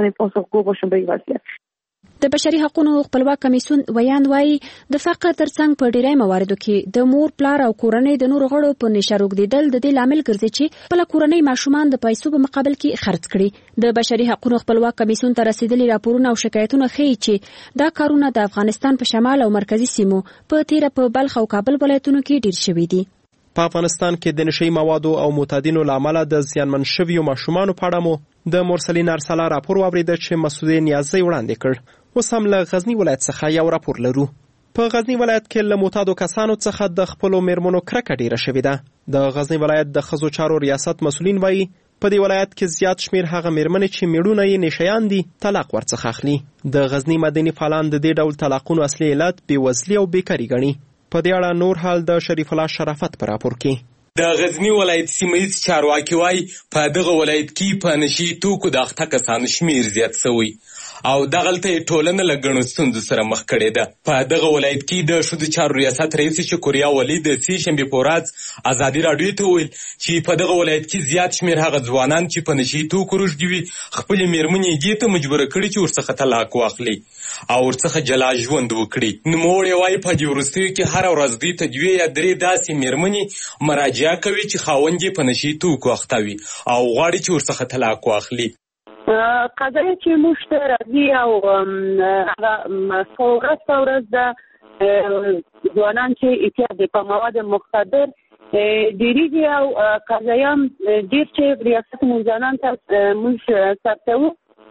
د بشري حقوقو خپلواک کمیسیون ویان وایي د فقر ترڅنګ په ډیری مواردو کې د مور پلار او کورنۍ د نورو غړو په نشه روږدېدل د دې لامل ګرځي چې خپل کورنۍ ماشومان د پیسو په مقابل کې خرڅ کړي. د بشري حقوقو خپلواک کمیسیون ته رسیدلي راپورونه او شکایتونه ښیي چې دا کارونه د افغانستان په شمال او مرکزي سیمو په تیره په بلخ او کابل ولایتونو کې ډیر شوي دي. په افغانستان کې د نشي موادو او معتادینو لامل د زیانمن شویو ماشومانو په اړه مو د مرسلین ارسلا راپور واورید چې مسعود نیازی وړاندې کړ. اوس هم له غزنی ولایت څخه یو راپور لرو. په غزنی ولایت کې له معتادو کسانو څخه د خپلو میرمنو کرکه ډیره شوې ده. د غزنی ولایت د ښځو چارو ریاست مسؤلین وایي په دې ولایت کې زیات شمیر هغه میرمنې چې میړونه یې نشیان دي طلاق ورڅخه اخلي. د غزنی مدني فعالان د دې ډول طلاقونو اصلي علت بېوزلي او بیکاري ګڼي. په دې اړه نور حال د شریف الله شرافت په راپور کې. د غزنی ولایت سیمه ییز چارواکي وایي په دغه ولایت کې په نشي توکو د اخته کسانو شمیر زیات شوی او دغلته ټولنه له ګڼو ستونزو سره مخ کړې ده. په دغه ولایت کې د ښځو چارو ریاست رئیس شکوریا ولی د سې شنبې په ورځ ازادي راډیو ته وویل چې په دغه ولایت کې زیات شمیر هغه ځوانان چې په نشي توکو روږدي وي خپلې میرمنې دې ته مجبوره کړي چې ورڅخه طلاق واخلي او ورڅخه جلا ژوند وکړي. نوموړی وایي په دې وروستیو کې هره ورځ دوی ته دوې یا درې داسې میرمنې مراجعه کوي چې خاوند یې په نشي توکو اخته وي او غواړي چې ورڅخه طلاق واخلي. قضایه چې موږ ته راځي او هغه ورځ په ورځ د ځوانان چې اعتیاد په مواد مخدر ډېرېږي او قضایه هم ډېر چې ریاست موزانان ته موږ ثبتوو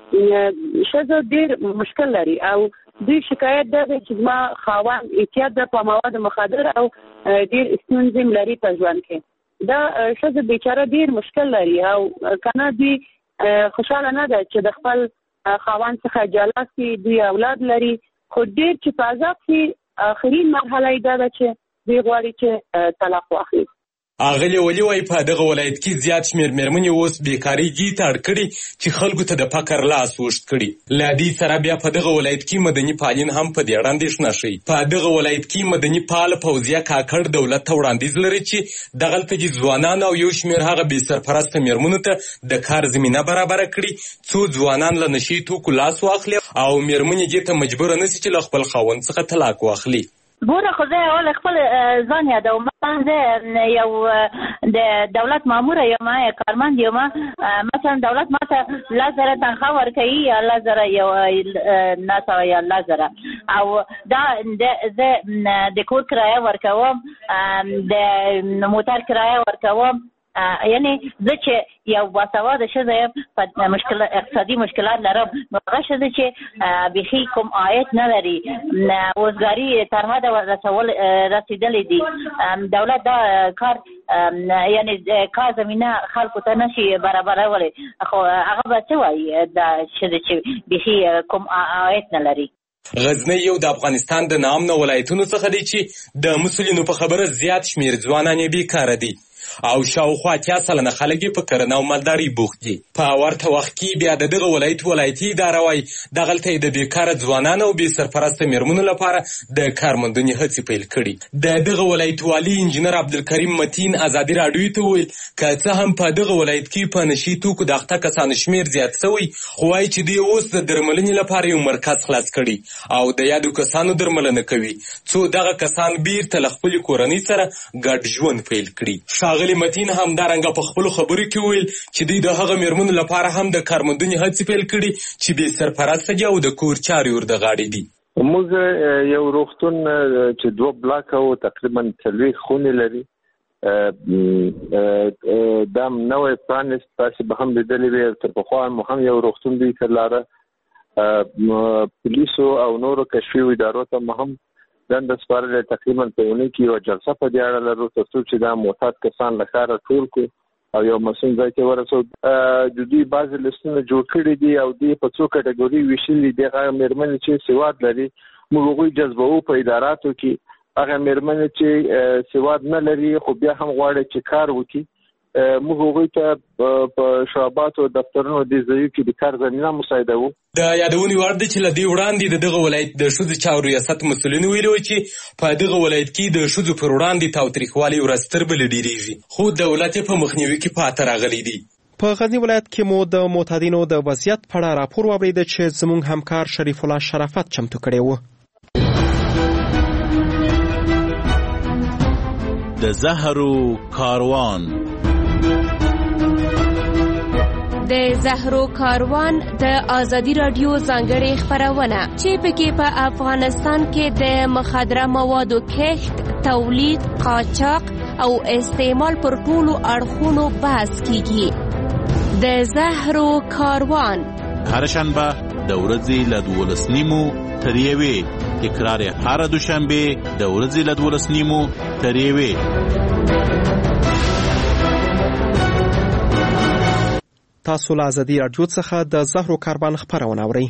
ښځو ډېر مشکل لري او دوی شکایت دا دی چې زما خاوند اعتیاد په مواد مخدر او ډېر ستونزې لري په ژوند کې. دا ښځه بیچاره ډېر مشکل لري او کنه دوی خوشاله نه ده چې د خپل خاوند څخه جلا سي. دوی اولاد لري خو ډېر چې په عذاب کې آخرین مرحله یې دا ده چې دوی غواړي چې طلاق واخلي. اغلی ولی وای په دغه ولایت کې زیات شمیر میرمنې اوس بیکاری دي تړ کړي چې خلکو ته د فقر لاس وشت کړي. له دې سره بیا په دغه ولایت کې مدني فعالین هم په دې اړه اندېښنه ښیي. په دغه ولایت کې مدني فعال فوزیه کاکړ دولت ته وړاندیز لري چې دغلته دي ځوانان او یو شمیر هغه بې سرپرسته میرمنو ته د کار زمینه برابره کړي څو ځوانان له نشي توکو لاس واخلي او میرمنې دې ته مجبوره نشي چې له خپل خاوند څخه طلاق واخلي. ګوره خو زه اول خپل ځان یادوم. زه یو د دولت ماموره یم، کارمند یم. مثلا دولت ماته لس زره تنخواه ورکوي یا لس زره یو نه سوه یا لس زره او دا زه د کور کرایه ورکوم، د موټر کرایه ورکوم. یعنی زه چې یو باسواده ښځه یم په مشکل اقتصادي مشکلات لرم نو هغه ښځه چې بیخي کوم عاید نه لري وزګاري تر حده رسول رسېدلی دي. دولت دا کار یعنی کار زمینه خلکو ته نشي برابرولی خو هغه به څه وایي دا ښځه چې بیخي کوم عاید نه لري. غزنی یو د افغانستان د نامنه ولایتونو څخه دی چې د مسؤلینو په خبره زیات شمیر ځوانان یې بیکاره دي. او شاوخوا اتیا سلنه خلک په کرنه او مالدارۍ بوخت دي. په ورته وخت کې بیا د دغه ولایت ولایتي اداره وایي دغلته د بیکاره ځوانانو او بې سرپرسته میرمنو لپاره د کارموندنې هڅې پیل کړي. د دغه ولایت والي انجینر عبدالکریم متین ازادي راډیو ته وویل که څه هم په دغه ولایت کې په نشي توکو د اخته کسانو شمېر زیات سوی، خو وایي چې دوی اوس د درملنې لپاره یو مرکز خلاص کړي او د یادو کسانو درملنه کوي څو دغه کسان بیرته له خپلې کورنۍ سره ګډ ژوند پیل کړي. ښاغلي متین همدارنګه په خپلو خبرو کې وویل چې دوی د هغه میرمنو لپاره هم د کارموندنې هڅې پیل کړي چې بې سرپرسته دي او د کور چارې ورته غاړې دي. موږ یو روغتون چې دوه بلاکه او تقریبا څلوېښت خونې لري دا نوی پرانیست، تاسې به هم لیدلې وي تر پخوا مو هم یو روغتون دی ته لاره پولیسو او نورو کشفي ادارو ته مو هم دنده سپارلې. تقریبا په اونۍ کې یوه جلسه په دې اړه لرو تر څو چې دا معتاد کسان له ښاره ټول کړو او یو مسؤل ځای ته ورسو. د دوی بعضې لستونه جوړ کړي دي او دوی په څو کټګوري ویشلي دي. هغه مېرمنې چې سواد لري موږ هغوی جذبوو په اداراتو کې، هغه مېرمنې چې سواد نه لري خو بیا هم غواړي چې کار وکړي موږ هغوی ته په شعباتو دفترونو دې ځایو کې د کار زمینه مساعدوو. د یادونې وړ ده چې له دې وړاندې د دغه ولایت د ښځو چارو ریاست مسؤلینو ویلي وو چې په دغه ولایت کې د ښځو پر وړاندې تاوتریخوالي ورځ تر بلې ډېرېږي، خو دولت یې په مخنیوي کې پاته راغلی دی. په غزني ولایت کې مو د معتادینو د وضعیت په اړه راپور واورېده چې زموږ همکار شریف الله شرافت چمتو کړی و. د زهرو کاروان د زهرو کاروان د ازادي رادیو ځانګړې خپرونه چې پکې په افغانستان کې د مخدره موادو کښت، تولید، قاچاق او استعمال پر ټولو اړخونو بحث کیږي. د زهرو کاروان هر شنبه د ورځې له دولس نیمو تر یوې، تکرار هر دوشنبه د ورځې له دولس نیمو تر یوې. تاسو له ازادي راډیو څخه د زهرو کاروان خپرونه اورئ.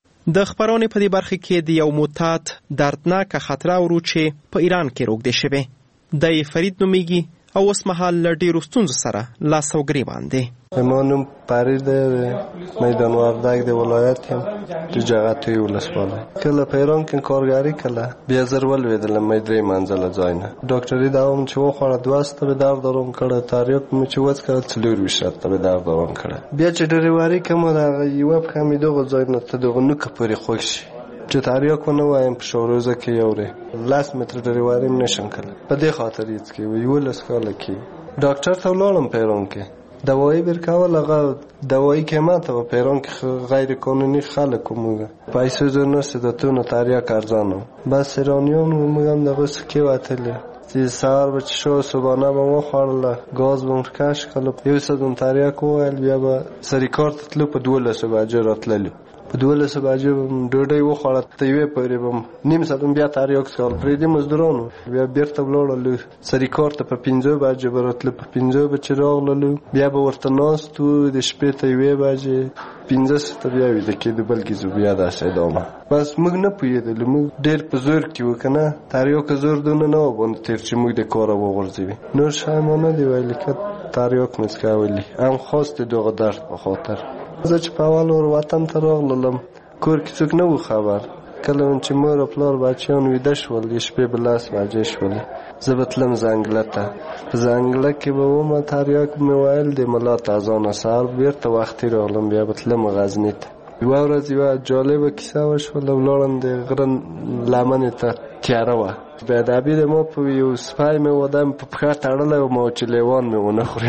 د خپرونې په دې برخه کې د یو معتاد دردناکه خاطره اورو چې په ایران کې روږدی شوی. د فرید نومیږي او اوس مهال له ډېرو ستونزو سره لاس او ګریوان دی. ما نوم فرید دی، میدان وردګ د ولایت یم، د جغتوی ولسوالۍ. کله په ایران کې کارګري کله بیا زر ولوېدلم مې درې منزله ځای نه. ډاکټري دوام چې وخوړه دوه ساعته به درد آرام کړه، تریاک مې چې وڅکله څلور ویشت ساعته به درد آرام کړه. بیا چې ډریوري کوم د هغه یوه پښه مې دغه ځای نه تر دغه نوکه پورې خوږ شي چې تریاک ونه وایم په شوروزه کې یورې لس متره ډریوري مې نشم کله. په دې خاطر یې څکې یولس کاله کې ډاکټر ته ولاړم په ایران کې دوایی برکول. هغه دوایی قیمت و په ایران کې غیر قانوني خلک موږ پیسې زر نسته د تونه تریاک ارزانه بس ایرانیان موږ هم دغه سکې وتلې چې سهار به چې شو صبحانه به وخوړله ګاز به مو کش کړل یو سدون تریاک وویل بیا به سري کار ته تلو په دولسو بجې راتللو. په دولسو بجې به م ډوډۍ وخوړه ته یوې پورې به م نیم ساعت هم بیا تریاک څښل. پرېږدي مزدورانو بیا بېرته ولاړلو سري کار ته په پنځو بجې به راتلو. په پنځو به چې راغللو بیا به ورته ناست وو د شپې ته یوې بجې پنځه ساعته بیا ویده کېدو بلکې زه بیا داسې ادامه. بس موږ نه پوهېدلو، موږ ډېر په زور کې وو که نه تریاک زور دونه نه و باندې تېر چې موږ د کاره وغورځوي. نور شی ما نه دی ویلي که تریاک مې څکولي هم خاص د دغه درد په خاطر. زه چې په اول ور وطن ته راغللم کور کې څوک نه و خبر. کله چې مور او پلار بچیان ویده شول د شپې به لس بجې شولې زه به تلم زنګله ته. په زنګله کې به ومه تریاک مې ویل د ملا ته اذانه سهار بېرته وختي راغلم بیا به تلم غزني ته. یوه ورځ یوه جالبه کیسه وشوله. ولاړم د غره لمنې ته تیاره وه. بېادبي د ما په یو سپی مې واده مې په پښه تړلی وم او چې لیوان مې ونه خوري.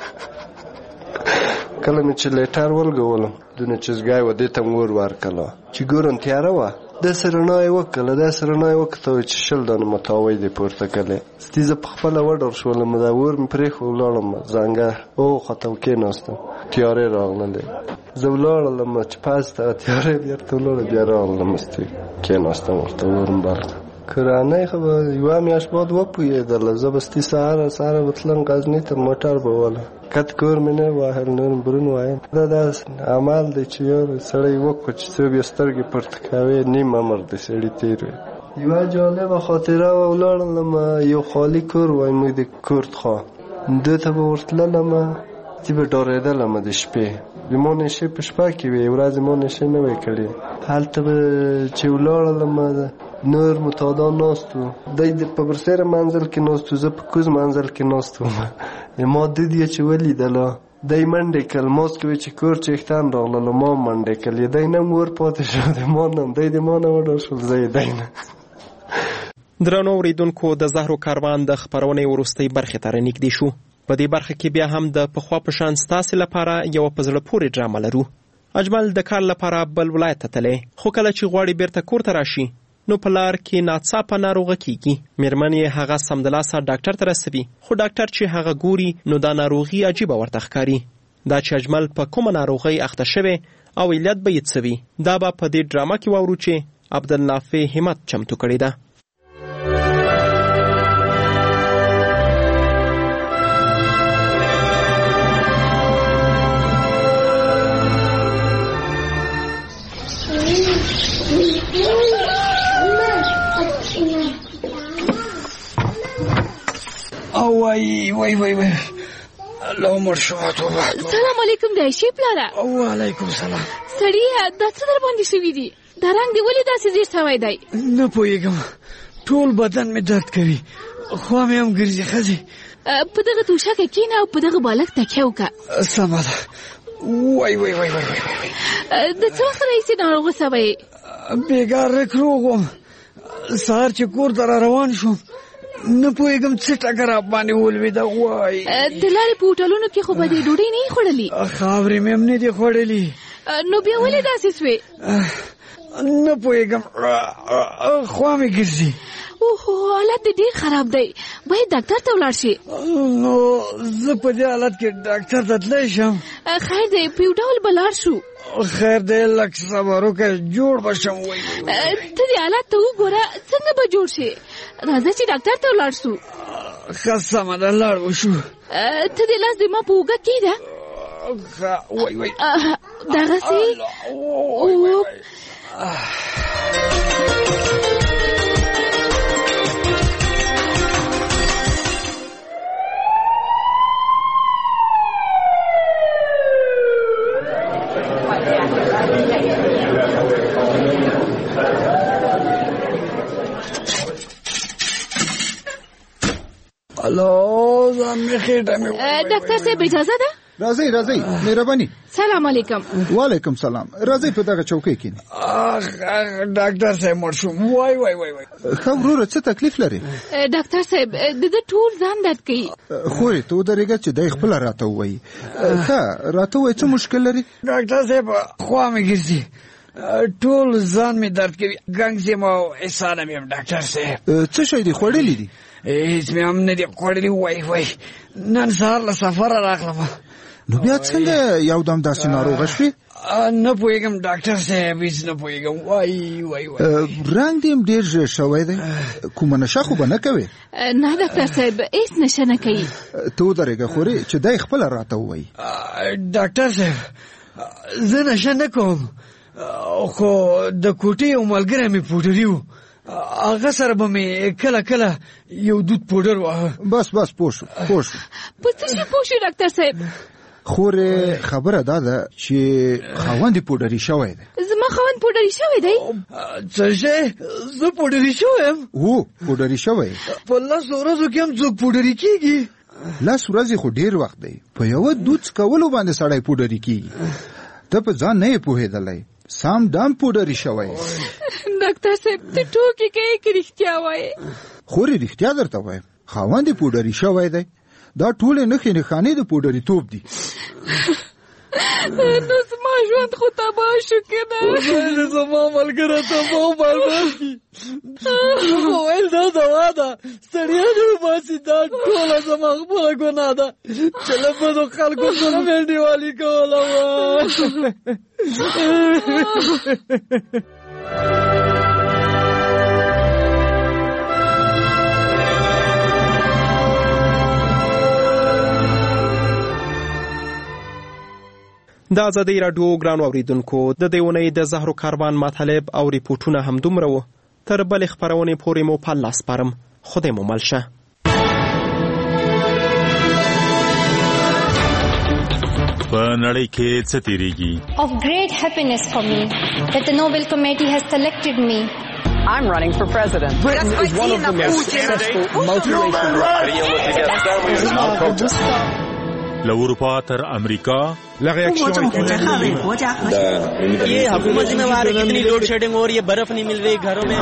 کله مې چې لیټر ولګولم دونه چې زګی وه دې ته م ور ورکړله چې ګورم تیاره وه. داسې رڼا یې وکړله داسې رڼا یې وکتله چې شل دانې متاوی دې پورته کړلی. ستي زه پخپله وډر شولم دا ور مې پرېښو ولاړم زنګه وخواته کېناستم تیارې راغللې. زه ولاړلم چې پاس ته تیارې بېرته ولاړه بیا راغلم ستي کېناستم ورته ور مې بل کړه. کورنۍ خو به یوه میاشت بعد وپوهېدله. زه به ستي سهاره سهاره به تلم غزني ته موټر به ولم کت کور مې نه وهل نور برون وایم. دا داسې عمل دی چې یو سړی وکړو چې څوک یې سترګې پورته کوې نیم عمر د سړي تېر وي. یوه جالبه خاطره وه. ولاړلم یو خالي کور وایي موږ د کورت خوا ده ته به ورتللم چې به ډارېدلم د شپې د ما نشې په شپه کې وې ورځې ما نشې نه وې کړې هلته به چې ولاړلم نور متادان ناست وو دی په برسېره منزل کې ناست وو زه په کوز منزل کې ناست وم ما دید یې چې ولیدله دی منډې کړل ماس کوي چې کور چښتن راغللو ما منډې کړل دی نه ور پاتې شو د ما نه دی د ما نه وډار شول زه یې دی نه. درنو اوریدونکو د زهرو کاروان د خپرونې وروستۍ برخې ته رانږدې شو. په دې برخه کې بیا هم د پخوا په شان ستاسې لپاره یوه په زړه پورې ډرامه لرو. اجمل د کار لپاره بل ولایت ته تللی خو کله چې غواړي بیرته کور ته راشي نو په لار کې ناڅاپه ناروغه کیږي. میرمن یې هغه سمدلاسه ډاکټر ته رسوي خو ډاکټر چې هغه ګوري نو دا ناروغي عجیبه ورته ښکاري. دا چې اجمل په کومه ناروغۍ اخته شوی او علت به یې څه وي دا به په دې ډرامه کې واورو چې عبدالنافع همت چمتو کړې ده. وای وای وای وای الله مرشوه توبه. سلام علیکم د عایشې پلاره. وعلیکم سلام. سړیه دا څه در باندې شوي دي؟ دا رنګ دې ولې داسې زیړ شوی دی؟ نه پوهېږم ټول بدن مې درد کوي خوا مې هم ګرځي ښځې. په دغه توشکه کښېنه او په دغه بالښت تکیه وکړه. سمه ده. وای وای وای وای وای د څه وخت راهیسې ناروغه سوی یې؟ بېګار رک روغ وم سهار چې کور ته را روان شوم نه پوهېږم څه ټکه را باندې ولوېده. وای د لارې په هوټلونو کې خو به دې ډوډۍ نه یې خوړلې؟ خاورې مې هم نه دي خوړلې. نو بیا ولې داسې سوې؟ نه پوهېږم خوا مې ګرځي. اوهو حالت دې ډېر خراب دی باید ډاکټر ته ولاړ شي. نو زه په دې حالت کې ډاکټر ته تللی شم؟ خیر دی په یو ډول به لاړ شو. خیر دی لږ صبر وکړه جوړ به شم. وای ته دې حالت ته وګوره څنګه به جوړ شي. راځه چې ډاکټر ته ولاړ شو. ښه سمه ده لاړ وشو. ته دې لاس دې ما په اوږه کېږده. وای وای دغسې الو ځان مې خېټه مې. ډاکټر صاحب اجازه ده؟ راځئ راځئ مهرباني. سلام علیکم. وعلیکم سلام. راځئ په دغه چوکۍ کښېنئ. ډاکټر صاحب مړ شوم. وای وای وای وای ښه وروره څه تکلیف لري؟ ډاکټر صاحب د ده ټول ځان درد کوي. خورې ته ودرېږه چې دی خپله راته ووایي. ښه راته ووایي څه مشکل لري؟ ډاکټر صاحب خوا مې ګرځي ټول ځان مې درد کوي ګنګز یم او احسانه مې یم. ډاکټر صاحب څه شی دي خوړلي دي؟ هېڅ مې هم نه دي خوړلي. وای وای نن سهار له سفره راغلم. نو بیا څنګه یو دم داسې ناروغه شوې؟ نه پوهېږم ډاکټر صاحب هېڅ نه پوهېږم. وای وای وای رنګ دې هم ډېر ژېړ شوی دی کومه نشه خو به نه کوې؟ نه ډاکټر صاحب هېڅ نشه نه کوي. ته ودرېږه خورې چې دی خپله راته ووایي. ډاکټر صاحب زه نشه نه کوم خو د کوټې یو ملګری مې پوډري و هغه سره به مې کله کله یو دود پوډر واهه. بس بس پوه شو پوه شو. په څه شي پوه شو ډاکټر صاحب؟ خورې خبره دا ده چې خاوند یې پوډري شوی دی. زما خاوند پوډري شوی دی؟ څه شی زه پوډري شوی یم؟ هو پوډري شوی. په لسو ورځو کې هم څوک پوډري کېږي؟ لس ورځې خو ډېر وخت دی. په یوه دود څکولو باندې سړی پوډري کېږي. ته په ځان نه یې پوهېدلی سام دام پوډري شوی. ډاکټر صاحب ته ټوکې کوې که رښتیا وایې؟ خورې رښتیا درته وایم خاوند یې پوډري شوی دی. دا ټولې نښې نښانې د پوډري توب دي. نو زما ژوند خو تباه شو که نه؟ خدای زما ملګری تباه و برباد کړي. خو ویل دا دوا ده ستړیا دې وباسي دا ټوله زما خپله ګناه ده چې له بدو خلکو سره مې انډیوالي کوله وه. د ازادۍ راډیو ګرانو اوریدونکو د دې اونۍ د زهرو کاروان مطالب او ریپورټونه همدومره وو. تر بلې خپرونې پورې مو په لاس سپارم. خدای مو مل شه. په نړۍ کې څه تیریږي. Of great happiness for me that the Nobel Committee has selected me. I'm running for president. Britain is one of the most successful multiracial له اروپا تر امریکا ये हुकूमत जिम्मेवार है, कितनी load shedding हो रही है, बर्फ नहीं मिल रही घरों में.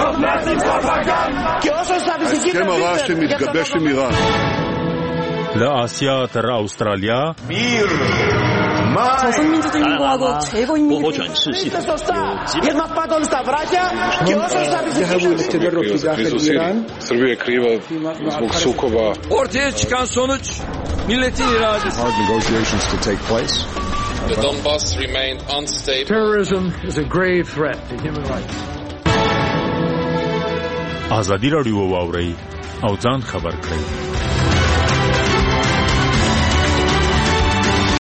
הסכם הרעש שמתגבש עם איראן. לאסיה תר אוסטרליה. 朝鲜民主主义国家최고 인민의 ذهبوا للتدرج في داخل إيران. Srbija je kriva zbog sukoba. Ortaya çıkan sonuç milletin iradesi. Hard negotiations to take place. The Donbass remained unstable. Terrorism is a grave threat to human rights. ازادي راډیو واوري او ځان خبر کړئ.